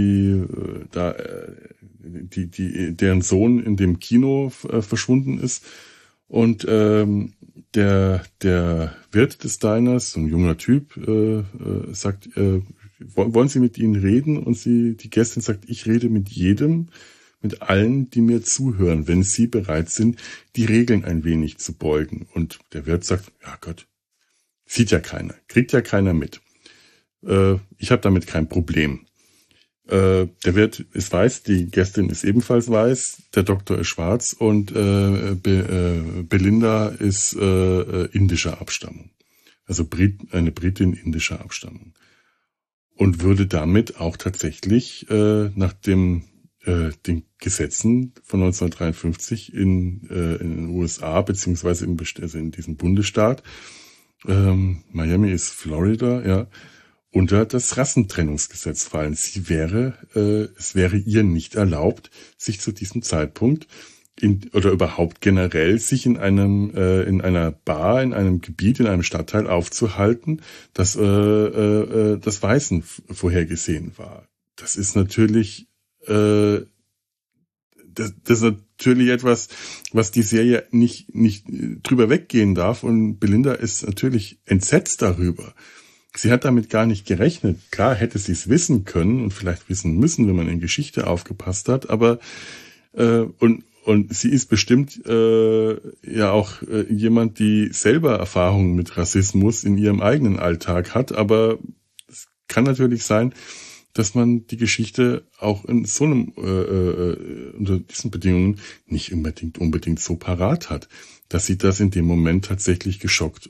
deren Sohn in dem Kino verschwunden ist. Und der Wirt des Diners, so ein junger Typ, sagt, wollen Sie mit Ihnen reden? Und die Gästin sagt, ich rede mit jedem, mit allen, die mir zuhören, wenn sie bereit sind, die Regeln ein wenig zu beugen. Und der Wirt sagt, ja Gott, sieht ja keiner, kriegt ja keiner mit. Ich habe damit kein Problem. Der Wirt ist weiß, die Gästin ist ebenfalls weiß, der Doktor ist schwarz und Belinda ist indischer Abstammung. Also eine Britin indischer Abstammung. Und würde damit auch tatsächlich nach den Gesetzen von 1953 in den USA, beziehungsweise in diesem Bundesstaat, Miami ist Florida, ja, unter das Rassentrennungsgesetz fallen. Es wäre ihr nicht erlaubt, sich zu diesem Zeitpunkt oder überhaupt generell sich in einer Bar, in einem Gebiet, in einem Stadtteil aufzuhalten, das Weißen vorhergesehen war. Das ist natürlich das ist natürlich etwas, was die Serie nicht drüber weggehen darf, und Belinda ist natürlich entsetzt darüber. Sie hat damit gar nicht gerechnet. Klar hätte sie es wissen können und vielleicht wissen müssen, wenn man in Geschichte aufgepasst hat, aber und sie ist bestimmt ja auch jemand, die selber Erfahrungen mit Rassismus in ihrem eigenen Alltag hat, aber es kann natürlich sein, dass man die Geschichte auch in so einem unter diesen Bedingungen nicht unbedingt so parat hat, dass sie das in dem Moment tatsächlich geschockt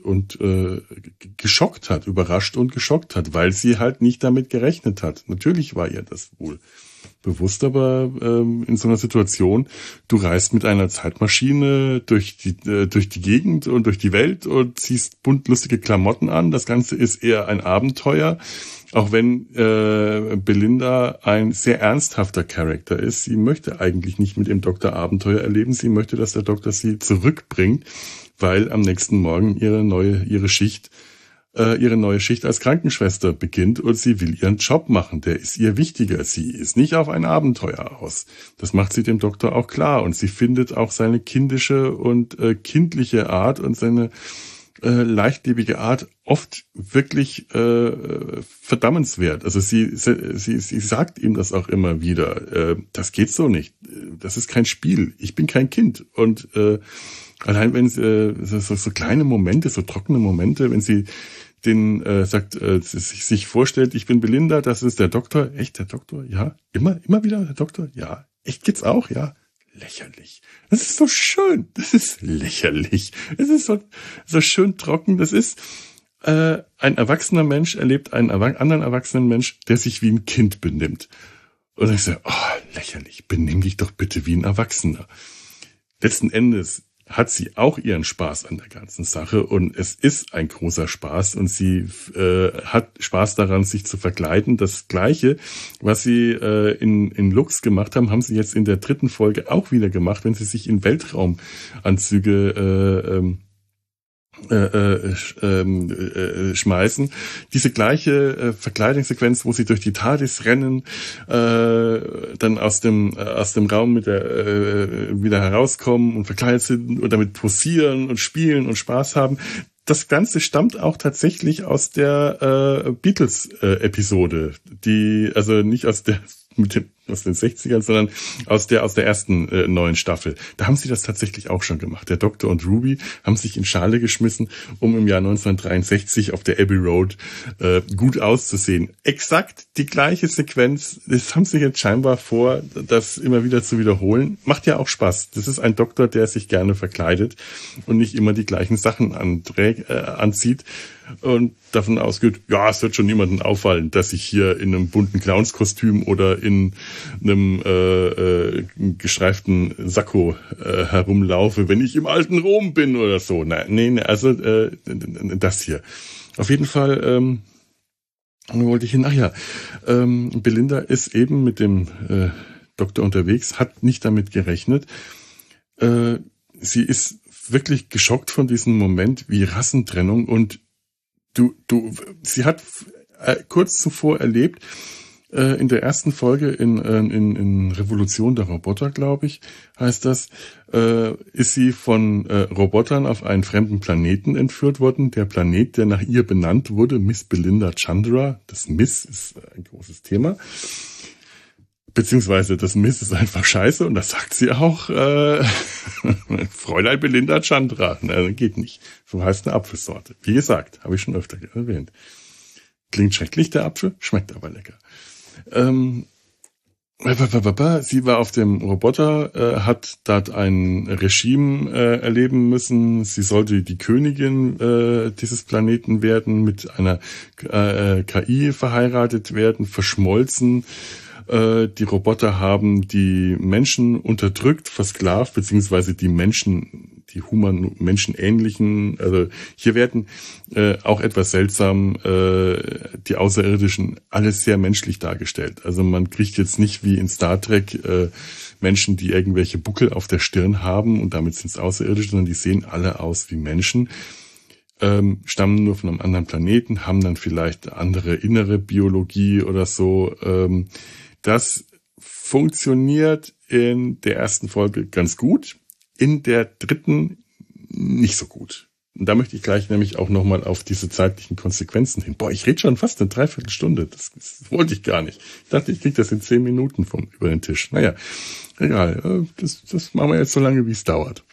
hat, überrascht und geschockt hat, weil sie halt nicht damit gerechnet hat. Natürlich war ihr das wohl bewusst, aber in so einer Situation, du reist mit einer Zeitmaschine durch die Gegend und durch die Welt und ziehst bunt lustige Klamotten an. Das Ganze ist eher ein Abenteuer, auch wenn Belinda ein sehr ernsthafter Charakter ist. Sie möchte eigentlich nicht mit dem Doktor Abenteuer erleben. Sie möchte, dass der Doktor sie zurückbringt, weil am nächsten Morgen ihre neue Schicht als Krankenschwester beginnt und sie will ihren Job machen. Der ist ihr wichtiger. Sie ist nicht auf ein Abenteuer aus. Das macht sie dem Doktor auch klar. Und sie findet auch seine kindische und kindliche Art und seine leichtlebige Art oft wirklich verdammenswert. Also sie sagt ihm das auch immer wieder. Das geht so nicht. Das ist kein Spiel. Ich bin kein Kind. Und allein wenn so kleine Momente, so trockene Momente, wenn sie sich vorstellt, ich bin Belinda, das ist der Doktor. Echt, der Doktor? Ja. Immer wieder der Doktor? Ja. Echt, geht's auch? Ja. Lächerlich. Das ist so schön. Das ist lächerlich. Es ist so schön trocken. Das ist, ein erwachsener Mensch erlebt einen anderen erwachsenen Mensch, der sich wie ein Kind benimmt. Und ich sage, lächerlich. Benimm dich doch bitte wie ein Erwachsener. Letzten Endes hat sie auch ihren Spaß an der ganzen Sache und es ist ein großer Spaß und sie hat Spaß daran, sich zu verkleiden. Das Gleiche, was sie in Lux gemacht haben sie jetzt in der 3. Folge auch wieder gemacht, wenn sie sich in Weltraumanzüge schmeißen. Diese gleiche Verkleidungssequenz, wo sie durch die TARDIS rennen, dann aus dem Raum mit der wieder herauskommen und verkleidet sind und damit posieren und spielen und Spaß haben. Das Ganze stammt auch tatsächlich aus der Beatles-Episode, die also nicht aus der aus den 60ern, sondern aus der ersten neuen Staffel. Da haben sie das tatsächlich auch schon gemacht. Der Doktor und Ruby haben sich in Schale geschmissen, um im Jahr 1963 auf der Abbey Road gut auszusehen. Exakt die gleiche Sequenz. Das haben sie jetzt scheinbar vor, das immer wieder zu wiederholen. Macht ja auch Spaß. Das ist ein Doktor, der sich gerne verkleidet und nicht immer die gleichen Sachen anzieht. Und davon ausgeht, ja, es wird schon niemandem auffallen, dass ich hier in einem bunten Clownskostüm oder in einem gestreiften Sakko herumlaufe, wenn ich im alten Rom bin oder so. Nee, also das hier. Auf jeden Fall wo wollte ich hin? Ach ja, Belinda ist eben mit dem Doktor unterwegs, hat nicht damit gerechnet. Sie ist wirklich geschockt von diesem Moment wie Rassentrennung und sie hat kurz zuvor erlebt, in der ersten Folge in Revolution der Roboter, glaube ich, heißt das, ist sie von Robotern auf einen fremden Planeten entführt worden. Der Planet, der nach ihr benannt wurde, Miss Belinda Chandra. Das Miss ist ein großes Thema. Beziehungsweise das Miss ist einfach scheiße und das sagt sie auch. Fräulein Belinda Chandra. Na, geht nicht. So heißt eine Apfelsorte. Wie gesagt, habe ich schon öfter erwähnt. Klingt schrecklich, der Apfel, schmeckt aber lecker. Sie war auf dem Roboter, hat dort ein Regime erleben müssen. Sie sollte die Königin dieses Planeten werden, mit einer KI verheiratet werden, verschmolzen. Die Roboter haben die Menschen unterdrückt, versklavt, beziehungsweise die Menschen, die menschenähnlichen, also hier werden auch etwas seltsam die Außerirdischen alles sehr menschlich dargestellt. Also man kriegt jetzt nicht wie in Star Trek Menschen, die irgendwelche Buckel auf der Stirn haben und damit sind es Außerirdische, sondern die sehen alle aus wie Menschen. Stammen nur von einem anderen Planeten, haben dann vielleicht andere innere Biologie oder so. Das funktioniert in der ersten Folge ganz gut, in der dritten nicht so gut. Und da möchte ich gleich nämlich auch nochmal auf diese zeitlichen Konsequenzen hin. Boah, ich rede schon fast eine Dreiviertelstunde. Das wollte ich gar nicht. Ich dachte, ich kriege das in 10 Minuten über den Tisch. Naja, egal. Das machen wir jetzt so lange, wie es dauert.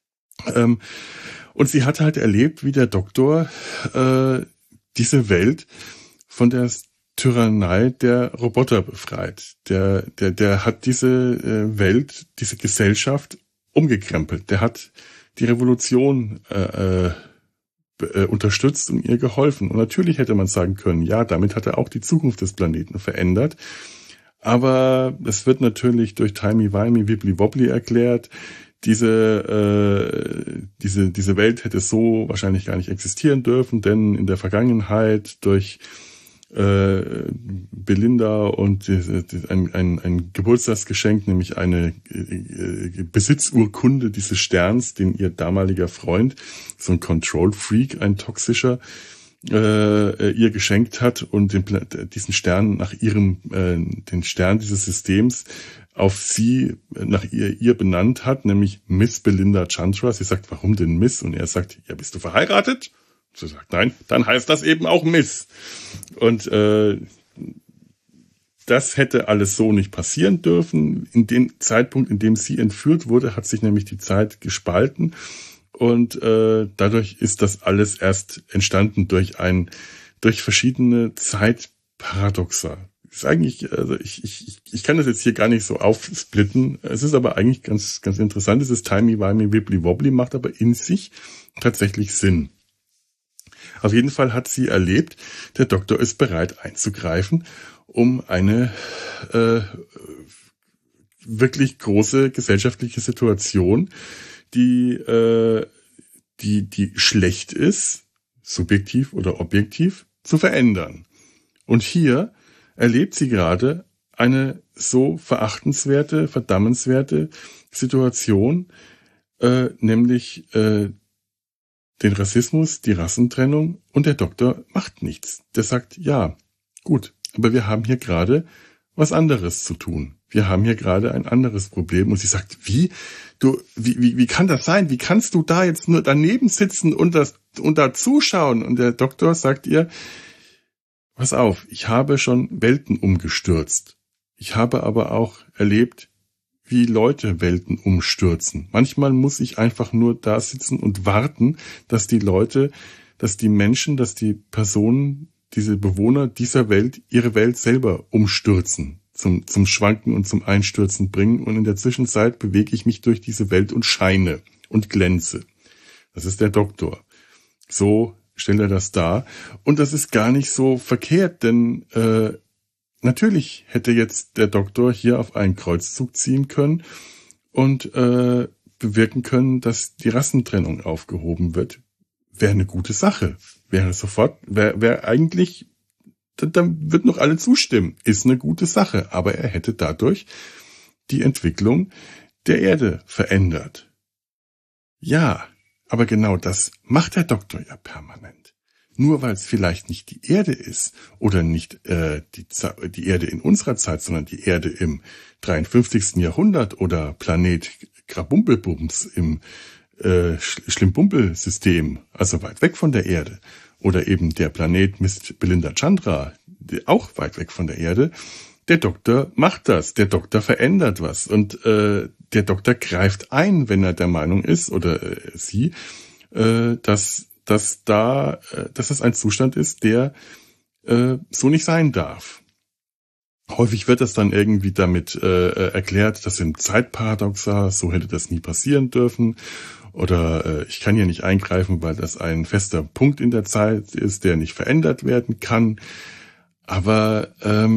Und sie hat halt erlebt, wie der Doktor diese Welt von der Tyrannei der Roboter befreit. Der hat diese Welt, diese Gesellschaft umgekrempelt. Der hat die Revolution unterstützt und ihr geholfen. Und natürlich hätte man sagen können, ja, damit hat er auch die Zukunft des Planeten verändert. Aber es wird natürlich durch Timey-Wimey, Wibbly-Wobbly erklärt. Diese Welt hätte so wahrscheinlich gar nicht existieren dürfen, denn in der Vergangenheit durch Belinda und ein Geburtstagsgeschenk, nämlich eine Besitzurkunde dieses Sterns, den ihr damaliger Freund, so ein Control-Freak, ein toxischer, ihr geschenkt hat und diesen Stern nach den Stern dieses Systems auf sie, nach ihr benannt hat, nämlich Miss Belinda Chandra. Sie sagt, warum denn Miss? Und er sagt, ja, bist du verheiratet? Sie sagt, nein, dann heißt das eben auch Miss. Und das hätte alles so nicht passieren dürfen. In dem Zeitpunkt, in dem sie entführt wurde, hat sich nämlich die Zeit gespalten. Und dadurch ist das alles erst entstanden durch verschiedene Zeitparadoxa. Ist eigentlich, also ich kann das jetzt hier gar nicht so aufsplitten. Es ist aber eigentlich ganz, ganz interessant. Es ist Timey-Wimey, Wibbly-Wobbly, macht aber in sich tatsächlich Sinn. Auf jeden Fall hat sie erlebt, der Doktor ist bereit einzugreifen, um eine wirklich große gesellschaftliche Situation, die schlecht ist, subjektiv oder objektiv, zu verändern. Und hier erlebt sie gerade eine so verachtenswerte, verdammenswerte Situation, nämlich den Rassismus, die Rassentrennung und der Doktor macht nichts. Der sagt, ja, gut, aber wir haben hier gerade was anderes zu tun. Wir haben hier gerade ein anderes Problem. Und sie sagt, wie kann das sein? Wie kannst du da jetzt nur daneben sitzen und da zuschauen? Und der Doktor sagt ihr, pass auf, ich habe schon Welten umgestürzt. Ich habe aber auch erlebt, wie Leute Welten umstürzen. Manchmal muss ich einfach nur da sitzen und warten, dass die Leute, dass die Menschen, dass die Personen, diese Bewohner dieser Welt ihre Welt selber umstürzen, zum Schwanken und zum Einstürzen bringen. Und in der Zwischenzeit bewege ich mich durch diese Welt und scheine und glänze. Das ist der Doktor. So stellt er das dar. Und das ist gar nicht so verkehrt, denn natürlich hätte jetzt der Doktor hier auf einen Kreuzzug ziehen können und bewirken können, dass die Rassentrennung aufgehoben wird. Wäre eine gute Sache. Wäre eigentlich, dann wird noch alle zustimmen. Ist eine gute Sache. Aber er hätte dadurch die Entwicklung der Erde verändert. Ja, aber genau das macht der Doktor ja permanent. Nur weil es vielleicht nicht die Erde ist oder nicht die Erde in unserer Zeit, sondern die Erde im 53. Jahrhundert oder Planet Krabumpelbums im Schlimbumpel-System, also weit weg von der Erde, oder eben der Planet Miss Belinda Chandra, auch weit weg von der Erde. Der Doktor macht das, der Doktor verändert was und der Doktor greift ein, wenn er der Meinung ist oder sie, dass es ein Zustand ist, der so nicht sein darf. Häufig wird das dann irgendwie damit erklärt, das sind Zeitparadoxa, so hätte das nie passieren dürfen. Oder ich kann hier nicht eingreifen, weil das ein fester Punkt in der Zeit ist, der nicht verändert werden kann. Aber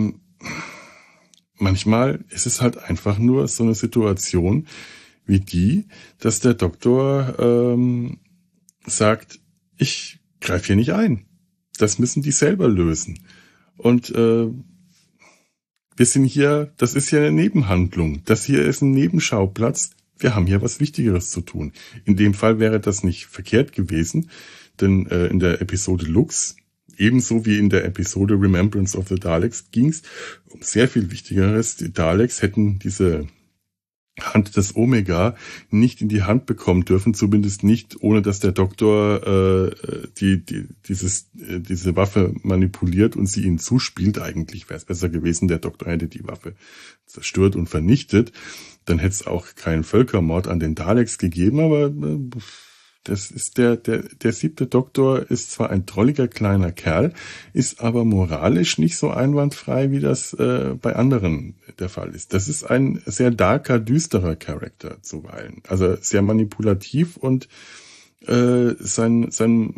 manchmal ist es halt einfach nur so eine Situation wie die, dass der Doktor sagt, ich greife hier nicht ein. Das müssen die selber lösen. Und wir sind hier, das ist ja eine Nebenhandlung. Das hier ist ein Nebenschauplatz. Wir haben hier was Wichtigeres zu tun. In dem Fall wäre das nicht verkehrt gewesen, denn in der Episode Lux, ebenso wie in der Episode Remembrance of the Daleks, ging es um sehr viel Wichtigeres. Die Daleks hätten diese Hand des Omega nicht in die Hand bekommen dürfen, zumindest nicht, ohne dass der Doktor diese Waffe manipuliert und sie ihnen zuspielt. Eigentlich wäre es besser gewesen, der Doktor hätte die Waffe zerstört und vernichtet. Dann hätte es auch keinen Völkermord an den Daleks gegeben, aber das ist der 7. Doktor ist zwar ein drolliger kleiner Kerl, ist aber moralisch nicht so einwandfrei, wie das bei anderen der Fall ist. Das ist ein sehr darker, düsterer Charakter zuweilen. Also sehr manipulativ und sein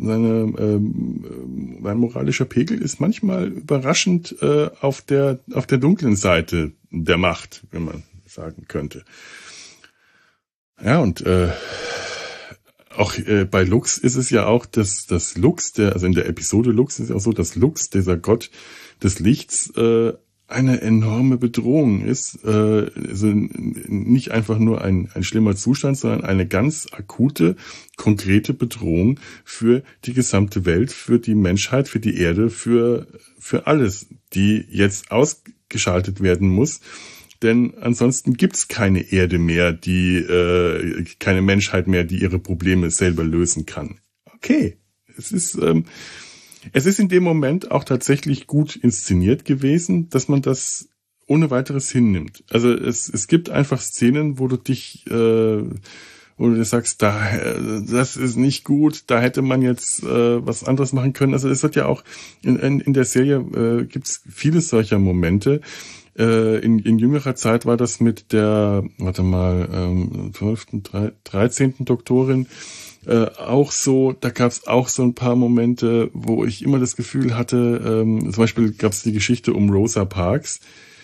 moralischer Pegel ist manchmal überraschend auf der dunklen Seite der Macht, wenn man sagen könnte. Ja, und auch bei Lux ist es ja auch, dass das Lux, also in der Episode Lux ist es auch so, dass Lux, dieser Gott des Lichts, eine enorme Bedrohung ist. Also nicht einfach nur ein schlimmer Zustand, sondern eine ganz akute, konkrete Bedrohung für die gesamte Welt, für die Menschheit, für die Erde, für alles, die jetzt ausgeschaltet werden muss. Denn ansonsten gibt's keine Erde mehr, keine Menschheit mehr, die ihre Probleme selber lösen kann. Okay, es ist in dem Moment auch tatsächlich gut inszeniert gewesen, dass man das ohne weiteres hinnimmt. Also es gibt einfach Szenen, wo du sagst, das ist nicht gut, da hätte man jetzt was anderes machen können. Also es wird ja auch in der Serie gibt's viele solcher Momente. In jüngerer Zeit war das mit der, 12., 13. Doktorin auch so, da gab es auch so ein paar Momente, wo ich immer das Gefühl hatte, zum Beispiel gab es die Geschichte um Rosa Parks,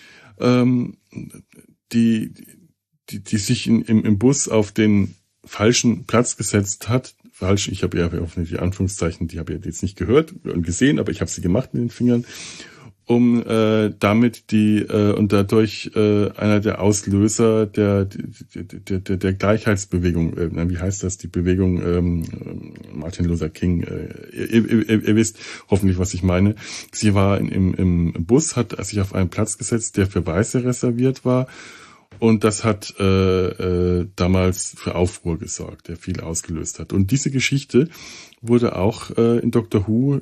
die sich im Bus auf den falschen Platz gesetzt hat. Falsch, ich habe ja hoffentlich die Anführungszeichen, die habe ich jetzt nicht gehört und gesehen, aber ich habe sie gemacht mit den Fingern. um damit und dadurch einer der Auslöser der Gleichheitsbewegung, wie heißt das, die Bewegung Martin Luther King, ihr wisst hoffentlich, was ich meine. Sie war im Bus, hat sich auf einen Platz gesetzt, der für Weiße reserviert war, und das hat damals für Aufruhr gesorgt, der viel ausgelöst hat. Und diese Geschichte wurde auch in Doctor Who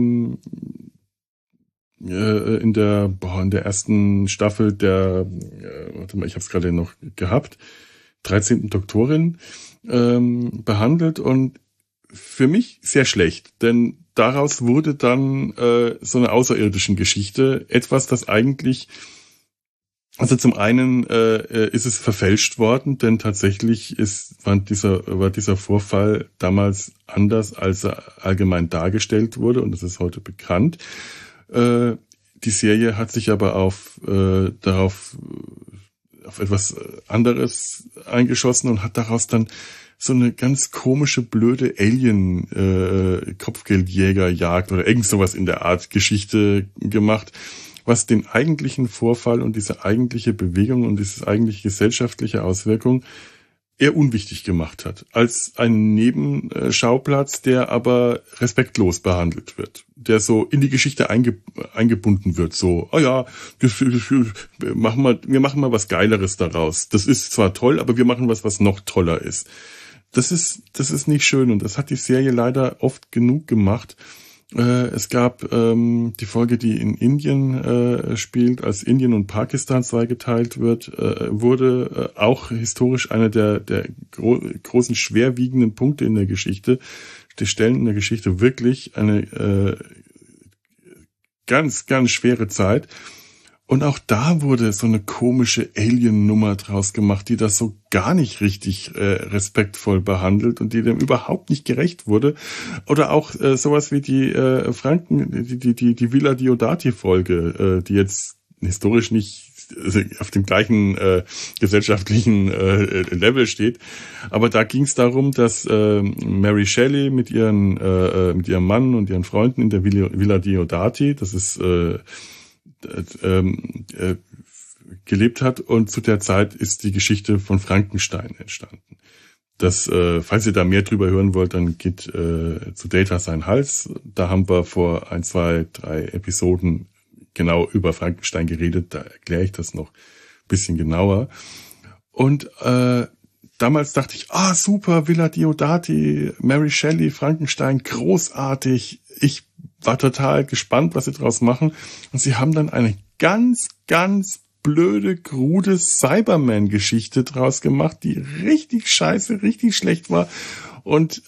in der ersten Staffel warte mal, ich habe es gerade noch gehabt, 13. Doktorin behandelt, und für mich sehr schlecht, denn daraus wurde dann so eine außerirdischen Geschichte, etwas, das eigentlich, also zum einen ist es verfälscht worden, denn tatsächlich war dieser Vorfall damals anders, als er allgemein dargestellt wurde, und das ist heute bekannt. Die Serie hat sich aber auf etwas anderes eingeschossen und hat daraus dann so eine ganz komische, blöde Alien-Kopfgeldjägerjagd oder irgend sowas in der Art Geschichte gemacht, was den eigentlichen Vorfall und diese eigentliche Bewegung und diese eigentliche gesellschaftliche Auswirkung eher unwichtig gemacht hat, als ein Nebenschauplatz, der aber respektlos behandelt wird, der so in die Geschichte eingebunden wird, so, wir machen mal was Geileres daraus. Das ist zwar toll, aber wir machen was noch toller ist. Das ist nicht schön, und das hat die Serie leider oft genug gemacht. Es gab die Folge, die in Indien spielt, als Indien und Pakistan zweigeteilt wurde auch historisch einer der großen schwerwiegenden Punkte in der Geschichte. Die stellen in der Geschichte wirklich eine ganz, ganz schwere Zeit. Und auch da wurde so eine komische Alien-Nummer draus gemacht, die das so gar nicht richtig respektvoll behandelt und die dem überhaupt nicht gerecht wurde. Oder auch sowas wie die Villa Diodati-Folge, die jetzt historisch nicht auf dem gleichen gesellschaftlichen Level steht. Aber da ging es darum, dass Mary Shelley mit ihrem Mann und ihren Freunden in der Villa Diodati, das ist gelebt hat, und zu der Zeit ist die Geschichte von Frankenstein entstanden. Das, falls ihr da mehr drüber hören wollt, dann geht zu Data sein Hals. Da haben wir vor 1, 2, 3 Episoden genau über Frankenstein geredet. Da erkläre ich das noch ein bisschen genauer. Und damals dachte ich, super, Villa Diodati, Mary Shelley, Frankenstein, großartig. Ich war total gespannt, was sie draus machen. Und sie haben dann eine ganz, ganz blöde, krude Cyberman-Geschichte draus gemacht, die richtig scheiße, richtig schlecht war. Und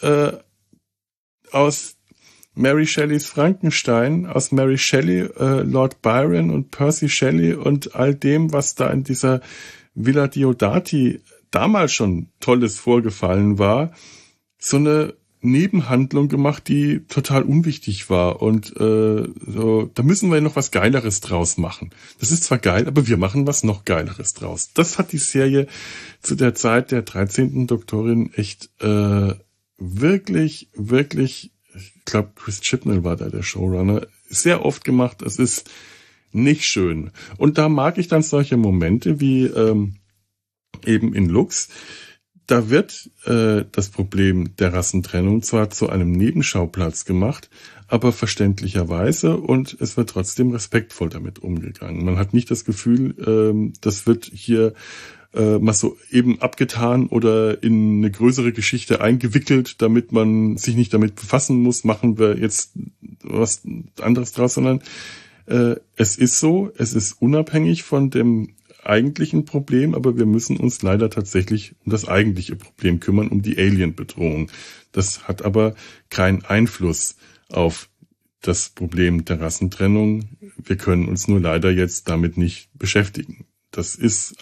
aus Mary Shelleys Frankenstein, aus Mary Shelley, Lord Byron und Percy Shelley und all dem, was da in dieser Villa Diodati damals schon Tolles vorgefallen war, so eine Nebenhandlung gemacht, die total unwichtig war, und da müssen wir noch was Geileres draus machen. Das ist zwar geil, aber wir machen was noch Geileres draus. Das hat die Serie zu der Zeit der 13. Doktorin echt wirklich, wirklich, ich glaube Chris Chibnall war da der Showrunner, sehr oft gemacht. Es ist nicht schön. Und da mag ich dann solche Momente wie eben in Lux. Da wird das Problem der Rassentrennung zwar zu einem Nebenschauplatz gemacht, aber verständlicherweise, und es wird trotzdem respektvoll damit umgegangen. Man hat nicht das Gefühl, das wird hier mal so eben abgetan oder in eine größere Geschichte eingewickelt, damit man sich nicht damit befassen muss, machen wir jetzt was anderes draus, sondern es ist so, es ist unabhängig von dem eigentlichen Problem, aber wir müssen uns leider tatsächlich um das eigentliche Problem kümmern, um die Alien-Bedrohung. Das hat aber keinen Einfluss auf das Problem der Rassentrennung. Wir können uns nur leider jetzt damit nicht beschäftigen. Es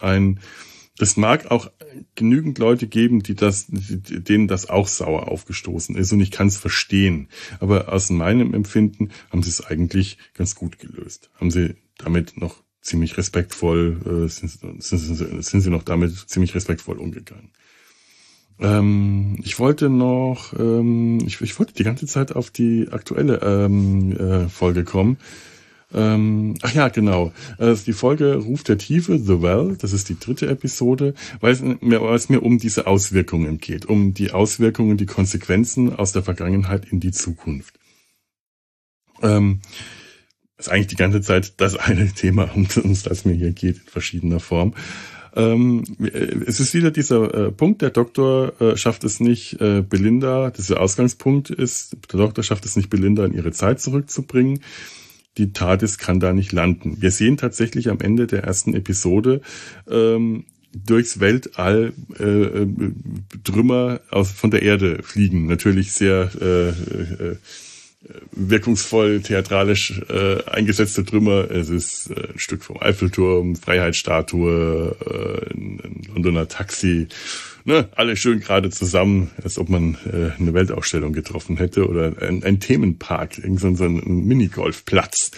mag auch genügend Leute geben, denen das auch sauer aufgestoßen ist, und ich kann es verstehen. Aber aus meinem Empfinden haben sie es eigentlich ganz gut gelöst. Haben sie damit noch ziemlich respektvoll, sind sie noch damit ziemlich respektvoll umgegangen. Ich wollte die ganze Zeit auf die aktuelle Folge kommen. Ach ja, genau. Die Folge Ruf der Tiefe, The Well, das ist die 3. Episode, weil es mir um diese Auswirkungen geht, um die Auswirkungen, die Konsequenzen aus der Vergangenheit in die Zukunft. Ist eigentlich die ganze Zeit das eine Thema, um das mir hier geht, in verschiedener Form. Es ist wieder dieser Punkt, der Doktor schafft es nicht, Belinda, dieser Ausgangspunkt ist, der Doktor schafft es nicht, Belinda in ihre Zeit zurückzubringen. Die TARDIS kann da nicht landen. Wir sehen tatsächlich am Ende der ersten Episode durchs Weltall Trümmer von der Erde fliegen. Natürlich sehr wirkungsvoll, theatralisch eingesetzte Trümmer. Es ist ein Stück vom Eiffelturm, Freiheitsstatue, ein Londoner Taxi. Ne, alle schön gerade zusammen, als ob man eine Weltausstellung getroffen hätte oder ein Themenpark, irgend so ein Minigolfplatz.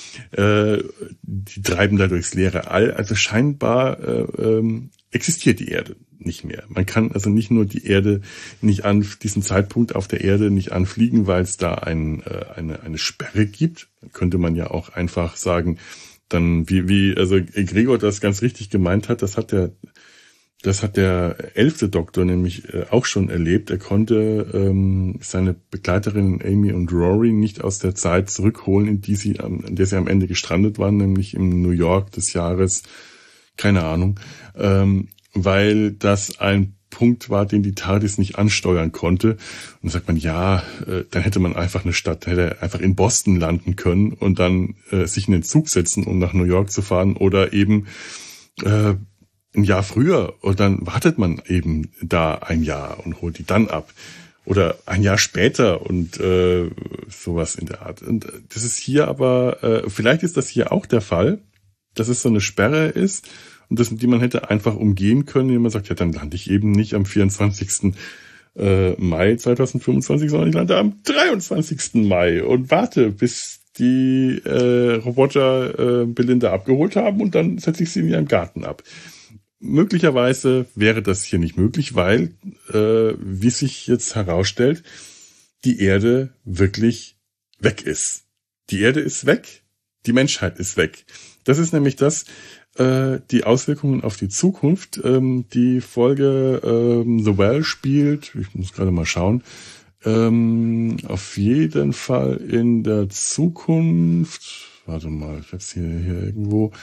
Die treiben da durchs leere All. Also scheinbar existiert die Erde nicht mehr. Man kann also nicht nur die Erde nicht an diesen Zeitpunkt auf der Erde nicht anfliegen, weil es da eine Sperre gibt. Dann könnte man ja auch einfach sagen, dann wie also Gregor das ganz richtig gemeint hat, das hat der 11. Doktor nämlich auch schon erlebt. Er konnte seine Begleiterinnen Amy und Rory nicht aus der Zeit zurückholen, in der sie am Ende gestrandet waren, nämlich im New York des Jahres, keine Ahnung, weil das ein Punkt war, den die TARDIS nicht ansteuern konnte. Und dann sagt man, ja, dann hätte man einfach hätte einfach in Boston landen können und dann sich in den Zug setzen, um nach New York zu fahren, oder eben ein Jahr früher, und dann wartet man eben da ein Jahr und holt die dann ab. Oder ein Jahr später und sowas in der Art. Und das ist hier aber, vielleicht ist das hier auch der Fall, dass es so eine Sperre ist und die man hätte einfach umgehen können, indem man sagt, ja, dann lande ich eben nicht am 24. Mai 2025, sondern ich lande am 23. Mai und warte, bis die Roboter Belinda abgeholt haben, und dann setze ich sie in ihrem Garten ab. Möglicherweise wäre das hier nicht möglich, weil, wie sich jetzt herausstellt, die Erde wirklich weg ist. Die Erde ist weg, die Menschheit ist weg. Das ist nämlich die Auswirkungen auf die Zukunft. Die Folge The Well spielt, ich muss gerade mal schauen, auf jeden Fall in der Zukunft, warte mal, ich hab's hier irgendwo,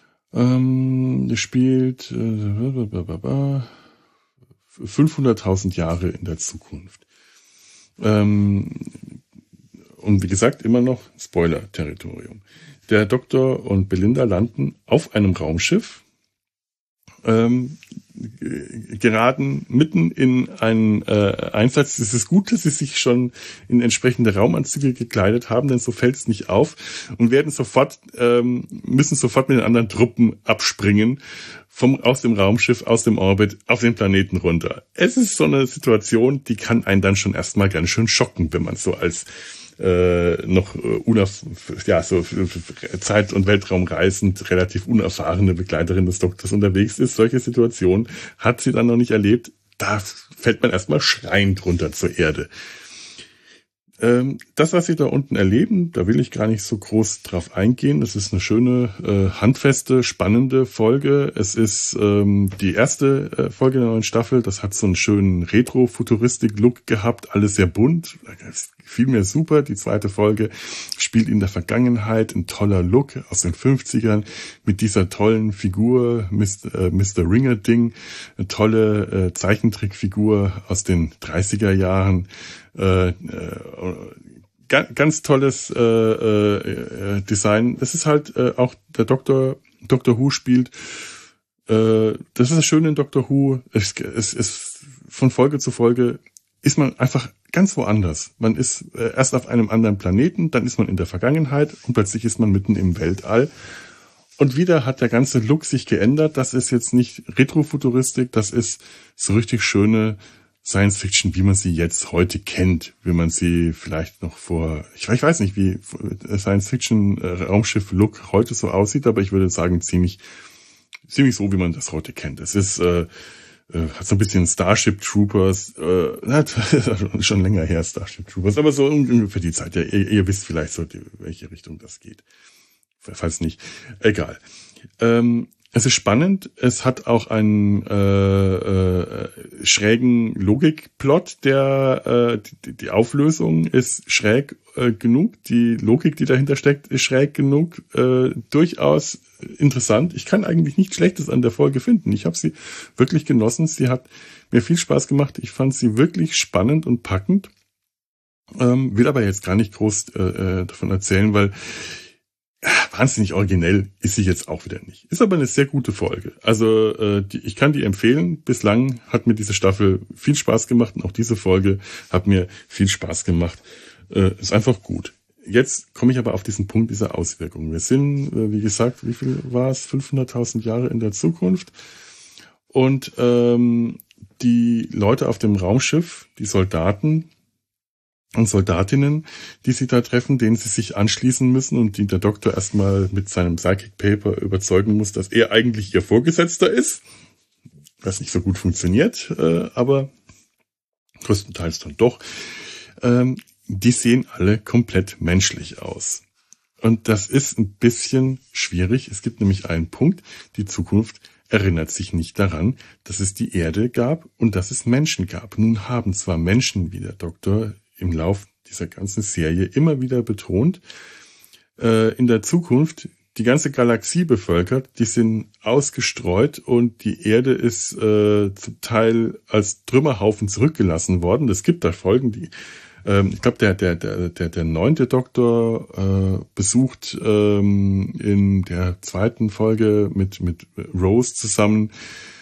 spielt 500.000 Jahre in der Zukunft. Und wie gesagt, immer noch Spoiler-Territorium. Der Doktor und Belinda landen auf einem Raumschiff, geraten mitten in einen Einsatz. Es ist gut, dass sie sich schon in entsprechende Raumanzüge gekleidet haben, denn so fällt es nicht auf, und müssen sofort mit den anderen Truppen abspringen aus dem Raumschiff, aus dem Orbit, auf den Planeten runter. Es ist so eine Situation, die kann einen dann schon erstmal ganz schön schocken, wenn man so als so Zeit- und Weltraum reisend, relativ unerfahrene Begleiterin des Doktors unterwegs ist. Solche Situationen hat sie dann noch nicht erlebt. Da fällt man erstmal schreiend runter zur Erde. Das, was sie da unten erleben, da will ich gar nicht so groß drauf eingehen. Das ist eine schöne, handfeste, spannende Folge. Es ist die erste Folge der neuen Staffel. Das hat so einen schönen Retro-Futuristik-Look gehabt. Alles sehr bunt. Das gefiel mir super. Die zweite Folge spielt in der Vergangenheit. Ein toller Look aus den 50ern mit dieser tollen Figur, Mr. Ringer-Ding. Eine tolle Zeichentrickfigur aus den 30er Jahren. Ganz tolles Design. Das ist halt auch der Doctor Who spielt. Das ist das Schöne in Doctor Who. Es ist von Folge zu Folge ist man einfach ganz woanders. Man ist erst auf einem anderen Planeten, dann ist man in der Vergangenheit und plötzlich ist man mitten im Weltall. Und wieder hat der ganze Look sich geändert. Das ist jetzt nicht Retrofuturistik, das ist so richtig schöne Science Fiction, wie man sie jetzt heute kennt, wie man sie vielleicht noch ich weiß nicht, wie Science Fiction Raumschiff Look heute so aussieht, aber ich würde sagen ziemlich so, wie man das heute kennt. Es ist hat so ein bisschen Starship Troopers, schon länger her Starship Troopers, aber so ungefähr die Zeit. Ja, ihr wisst vielleicht so, welche Richtung das geht. falls nicht, egal. Es ist spannend, es hat auch einen schrägen Logikplot, die Auflösung ist schräg genug, die Logik, die dahinter steckt, ist schräg genug, durchaus interessant. Ich kann eigentlich nichts Schlechtes an der Folge finden. Ich habe sie wirklich genossen, sie hat mir viel Spaß gemacht, ich fand sie wirklich spannend und packend, will aber jetzt gar nicht groß davon erzählen, weil wahnsinnig originell ist sie jetzt auch wieder nicht. Ist aber eine sehr gute Folge. Also ich kann die empfehlen. Bislang hat mir diese Staffel viel Spaß gemacht und auch diese Folge hat mir viel Spaß gemacht. Ist einfach gut. Jetzt komme ich aber auf diesen Punkt dieser Auswirkungen. Wir sind, wie gesagt, wie viel war es? 500.000 Jahre in der Zukunft. Und die Leute auf dem Raumschiff, die Soldaten und Soldatinnen, die sie da treffen, denen sie sich anschließen müssen und die der Doktor erstmal mit seinem Psychic Paper überzeugen muss, dass er eigentlich ihr Vorgesetzter ist. Was nicht so gut funktioniert, aber größtenteils dann doch. Die sehen alle komplett menschlich aus. Und das ist ein bisschen schwierig. Es gibt nämlich einen Punkt, die Zukunft erinnert sich nicht daran, dass es die Erde gab und dass es Menschen gab. Nun haben zwar Menschen, wie der Doktor im Lauf dieser ganzen Serie immer wieder betont, in der Zukunft die ganze Galaxie bevölkert, die sind ausgestreut und die Erde ist zum Teil als Trümmerhaufen zurückgelassen worden. Es gibt da Folgen, die ich glaube, der 9. Doktor besucht in der 2. Folge mit Rose zusammen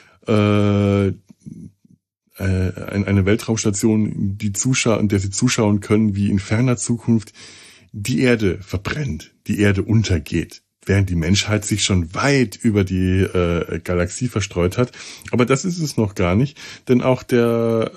eine Weltraumstation, in der sie zuschauen können, wie in ferner Zukunft die Erde verbrennt, die Erde untergeht, während die Menschheit sich schon weit über die Galaxie verstreut hat. Aber das ist es noch gar nicht, denn auch der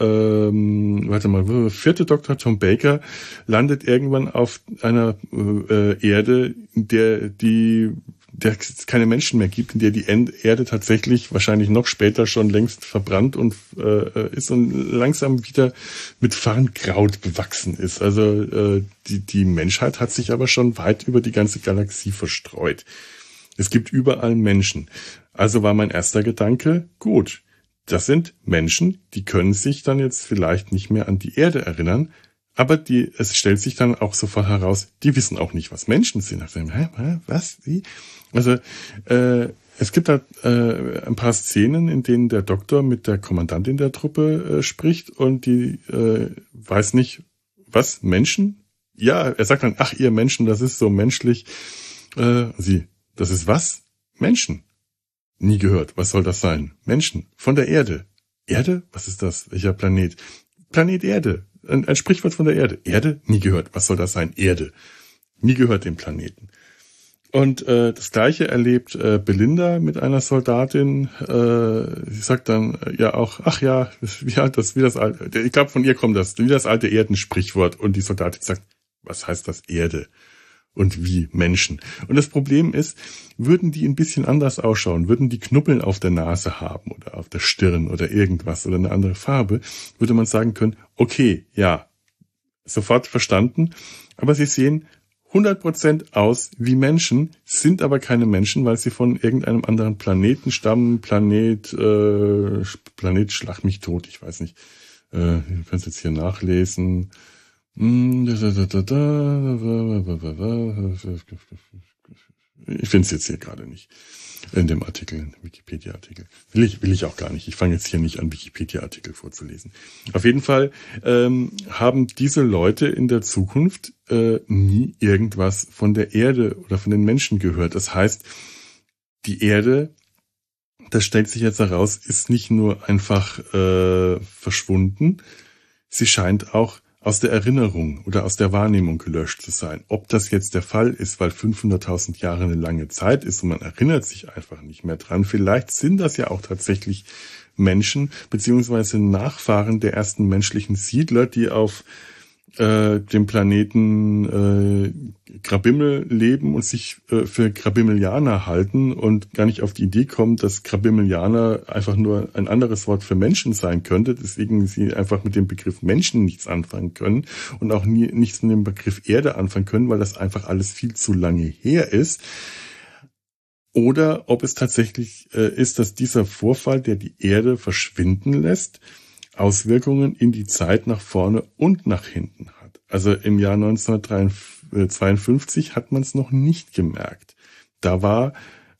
4. Doktor Tom Baker landet irgendwann auf einer Erde, in der es keine Menschen mehr gibt, in der die Erde tatsächlich wahrscheinlich noch später schon längst verbrannt und ist und langsam wieder mit Farnkraut bewachsen ist. Also die Menschheit hat sich aber schon weit über die ganze Galaxie verstreut. Es gibt überall Menschen. Also war mein erster Gedanke, gut, das sind Menschen, die können sich dann jetzt vielleicht nicht mehr an die Erde erinnern, aber es stellt sich dann auch sofort heraus, die wissen auch nicht, was Menschen sind. Also, was? Wie? Also es gibt da ein paar Szenen, in denen der Doktor mit der Kommandantin der Truppe spricht und die weiß nicht, was, Menschen? Ja, er sagt dann, ach ihr Menschen, das ist so menschlich. Das ist was? Menschen. Nie gehört. Was soll das sein? Menschen. Von der Erde. Erde? Was ist das? Welcher Planet? Planet Erde. Ein Sprichwort von der Erde. Erde? Nie gehört. Was soll das sein? Erde. Nie gehört dem Planeten. Und das Gleiche erlebt Belinda mit einer Soldatin. Sie sagt dann ja auch, ach ja, wie das alte, ich glaube von ihr kommt das, wie das alte Erdensprichwort. Und die Soldatin sagt, was heißt das Erde? Und wie Menschen. Und das Problem ist, würden die ein bisschen anders ausschauen, würden die Knubbeln auf der Nase haben oder auf der Stirn oder irgendwas oder eine andere Farbe, würde man sagen können, okay, ja, sofort verstanden, aber sie sehen 100% aus wie Menschen, sind aber keine Menschen, weil sie von irgendeinem anderen Planeten stammen. Planet Schlag mich tot, ich weiß nicht. Du kannst jetzt hier nachlesen. Ich finde es jetzt hier gerade nicht. In dem Artikel, Wikipedia-Artikel. Will ich auch gar nicht. Ich fange jetzt hier nicht an, Wikipedia-Artikel vorzulesen. Auf jeden Fall haben diese Leute in der Zukunft nie irgendwas von der Erde oder von den Menschen gehört. Das heißt, die Erde, das stellt sich jetzt heraus, ist nicht nur einfach verschwunden, sie scheint auch aus der Erinnerung oder aus der Wahrnehmung gelöscht zu sein. Ob das jetzt der Fall ist, weil 500.000 Jahre eine lange Zeit ist und man erinnert sich einfach nicht mehr dran. Vielleicht sind das ja auch tatsächlich Menschen beziehungsweise Nachfahren der ersten menschlichen Siedler, die auf dem Planeten Grabimmel leben und sich für Grabimmelianer halten und gar nicht auf die Idee kommen, dass Grabimmelianer einfach nur ein anderes Wort für Menschen sein könnte, deswegen sie einfach mit dem Begriff Menschen nichts anfangen können und auch nichts mit dem Begriff Erde anfangen können, weil das einfach alles viel zu lange her ist. Oder ob es tatsächlich ist, dass dieser Vorfall, der die Erde verschwinden lässt, Auswirkungen in die Zeit nach vorne und nach hinten hat. Also im Jahr 1952 hat man es noch nicht gemerkt. Da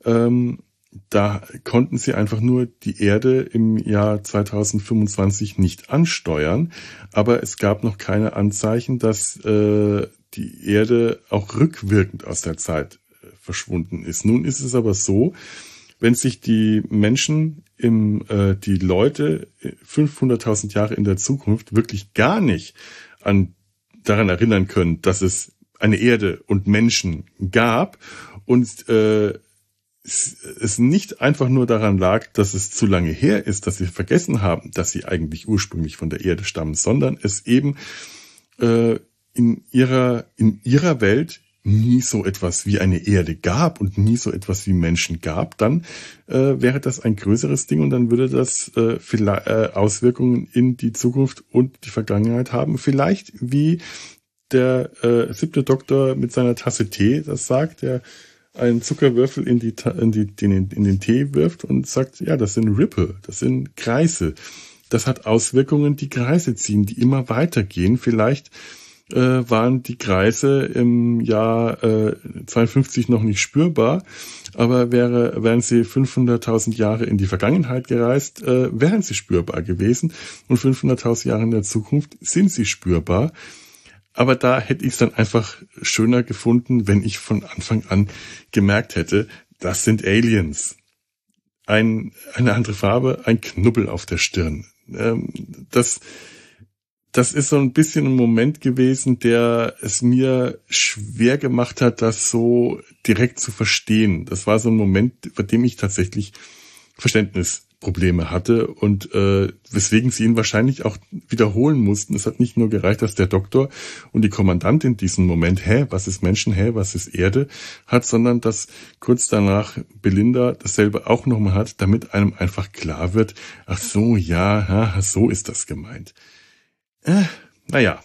konnten sie einfach nur die Erde im Jahr 2025 nicht ansteuern, aber es gab noch keine Anzeichen, dass die Erde auch rückwirkend aus der Zeit verschwunden ist. Nun ist es aber so, wenn sich die Menschen, die Leute 500.000 Jahre in der Zukunft wirklich gar nicht daran erinnern können, dass es eine Erde und Menschen gab und es nicht einfach nur daran lag, dass es zu lange her ist, dass sie vergessen haben, dass sie eigentlich ursprünglich von der Erde stammen, sondern es eben in ihrer Welt nie so etwas wie eine Erde gab und nie so etwas wie Menschen gab, dann wäre das ein größeres Ding und dann würde das Auswirkungen in die Zukunft und die Vergangenheit haben. Vielleicht wie der 7. Doktor mit seiner Tasse Tee das sagt, der einen Zuckerwürfel in den Tee wirft und sagt, ja, das sind Ripple, das sind Kreise. Das hat Auswirkungen, die Kreise ziehen, die immer weitergehen. Vielleicht waren die Kreise im Jahr 52 noch nicht spürbar, aber wären sie 500.000 Jahre in die Vergangenheit gereist, wären sie spürbar gewesen und 500.000 Jahre in der Zukunft sind sie spürbar. Aber da hätte ich es dann einfach schöner gefunden, wenn ich von Anfang an gemerkt hätte, das sind Aliens. Eine andere Farbe, ein Knubbel auf der Stirn. Das ist so ein bisschen ein Moment gewesen, der es mir schwer gemacht hat, das so direkt zu verstehen. Das war so ein Moment, bei dem ich tatsächlich Verständnisprobleme hatte und weswegen sie ihn wahrscheinlich auch wiederholen mussten. Es hat nicht nur gereicht, dass der Doktor und die Kommandantin diesen Moment, was ist Menschen, was ist Erde, hat, sondern dass kurz danach Belinda dasselbe auch nochmal hat, damit einem einfach klar wird, ach so, ja, so ist das gemeint. Naja,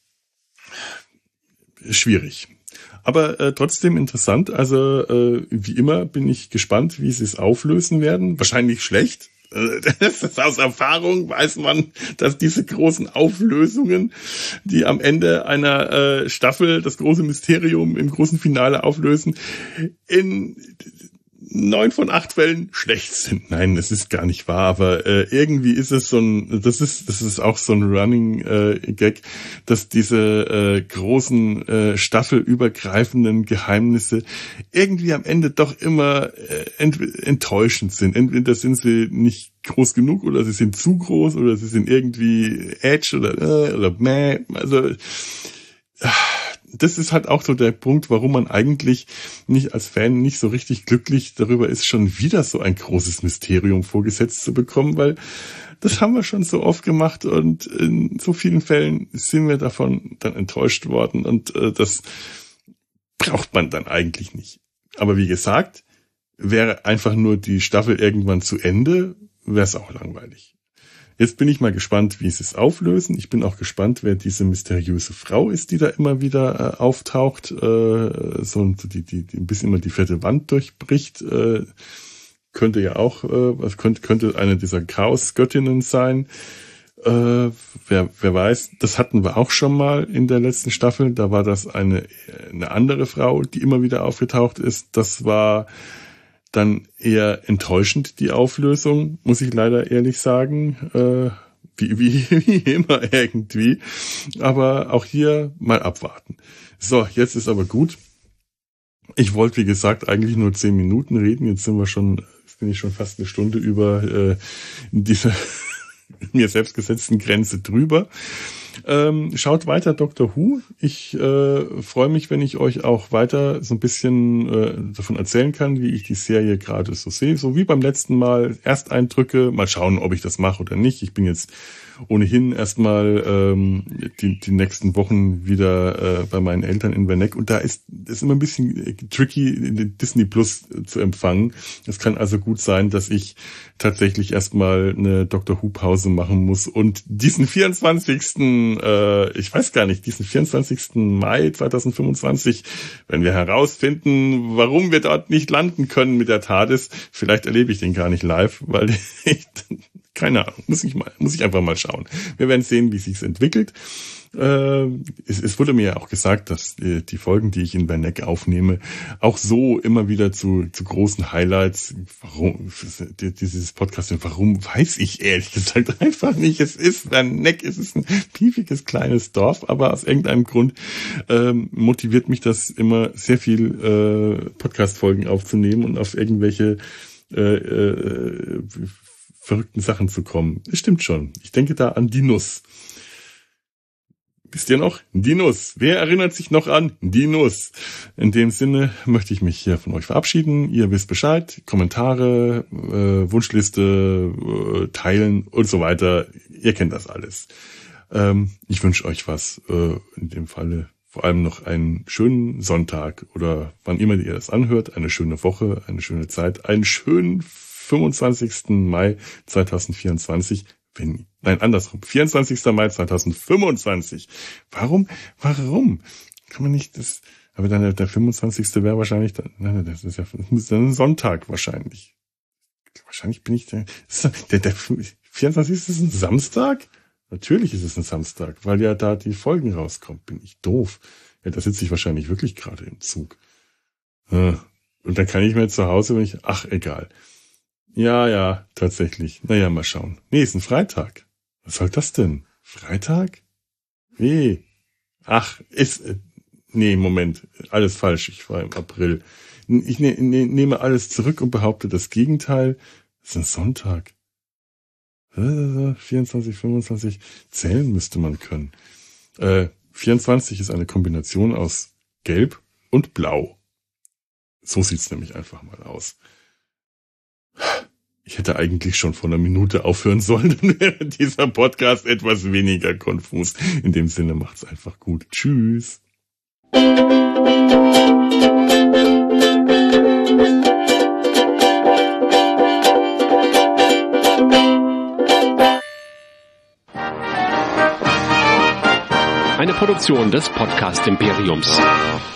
schwierig. Aber trotzdem interessant. Also wie immer bin ich gespannt, wie sie es auflösen werden. Wahrscheinlich schlecht. Das ist aus Erfahrung, weiß man, dass diese großen Auflösungen, die am Ende einer Staffel das große Mysterium im großen Finale auflösen, in 9 von 8 Fällen schlecht sind. Nein, das ist gar nicht wahr, aber irgendwie ist es das ist auch so ein Running Gag, dass diese großen staffelübergreifenden Geheimnisse irgendwie am Ende doch immer enttäuschend sind. Entweder sind sie nicht groß genug oder sie sind zu groß oder sie sind irgendwie edge oder meh. Also das ist halt auch so der Punkt, warum man eigentlich nicht als Fan nicht so richtig glücklich darüber ist, schon wieder so ein großes Mysterium vorgesetzt zu bekommen, weil das haben wir schon so oft gemacht und in so vielen Fällen sind wir davon dann enttäuscht worden und das braucht man dann eigentlich nicht. Aber wie gesagt, wäre einfach nur die Staffel irgendwann zu Ende, wäre es auch langweilig. Jetzt bin ich mal gespannt, wie sie es auflösen. Ich bin auch gespannt, wer diese mysteriöse Frau ist, die da immer wieder auftaucht, die ein bisschen immer die 4. Wand durchbricht. Könnte ja auch, könnte eine dieser Chaos-Göttinnen sein. Wer weiß, das hatten wir auch schon mal in der letzten Staffel. Da war das eine andere Frau, die immer wieder aufgetaucht ist. Das war dann eher enttäuschend, die Auflösung, muss ich leider ehrlich sagen. Wie immer irgendwie. Aber auch hier mal abwarten. So, jetzt ist aber gut. Ich wollte, wie gesagt, eigentlich nur 10 Minuten reden. Jetzt bin ich schon fast eine Stunde über dieser mir selbst gesetzten Grenze drüber. Schaut weiter Doctor Who. Ich freue mich, wenn ich euch auch weiter so ein bisschen davon erzählen kann, wie ich die Serie gerade so sehe. So wie beim letzten Mal. Ersteindrücke. Mal schauen, ob ich das mache oder nicht. Ich bin jetzt ohnehin erstmal die nächsten Wochen wieder bei meinen Eltern in Werneck. Und da ist immer ein bisschen tricky, Disney Plus zu empfangen. Es kann also gut sein, dass ich tatsächlich erstmal eine Doctor Who Pause machen muss und diesen 24. diesen 24. Mai 2025, wenn wir herausfinden, warum wir dort nicht landen können mit der TARDIS, vielleicht erlebe ich den gar nicht live, weil keine Ahnung, muss ich einfach mal schauen. Wir werden sehen, wie sich's entwickelt. Es wurde mir ja auch gesagt, dass die Folgen, die ich in Werneck aufnehme, auch so immer wieder zu großen Highlights, dieses Podcast, warum, weiß ich ehrlich gesagt einfach nicht. Es ist Werneck, es ist ein piefiges kleines Dorf, aber aus irgendeinem Grund motiviert mich das immer sehr viel Podcast-Folgen aufzunehmen und auf irgendwelche verrückten Sachen zu kommen. Das stimmt schon. Ich denke da an die Nuss. Wisst ihr noch? Die Nuss. Wer erinnert sich noch an die Nuss? In dem Sinne möchte ich mich hier von euch verabschieden. Ihr wisst Bescheid. Kommentare, Wunschliste, teilen und so weiter. Ihr kennt das alles. Ich wünsche euch was. In dem Falle vor allem noch einen schönen Sonntag oder wann immer ihr das anhört. Eine schöne Woche, eine schöne Zeit, einen schönen 25. Mai 2024. 24. Mai 2025. Warum? Kann man nicht das, aber dann der 25. wäre wahrscheinlich, das muss dann ein Sonntag wahrscheinlich. Wahrscheinlich bin ich der 24. ist ein Samstag? Natürlich ist es ein Samstag, weil ja da die Folgen rauskommen. Bin ich doof. Ja, da sitze ich wahrscheinlich wirklich gerade im Zug. Und dann kann ich mir zu Hause, egal. Ja, tatsächlich. Naja, mal schauen. Nee, ist ein Freitag. Was soll das denn? Freitag? Nee. Moment. Alles falsch. Ich war im April. Ich nehme alles zurück und behaupte das Gegenteil. Es ist ein Sonntag. 24, 25. Zählen müsste man können. 24 ist eine Kombination aus Gelb und Blau. So sieht's nämlich einfach mal aus. Ich hätte eigentlich schon vor einer Minute aufhören sollen, dann wäre dieser Podcast etwas weniger konfus. In dem Sinne macht's einfach gut. Tschüss. Eine Produktion des Podcast Imperiums.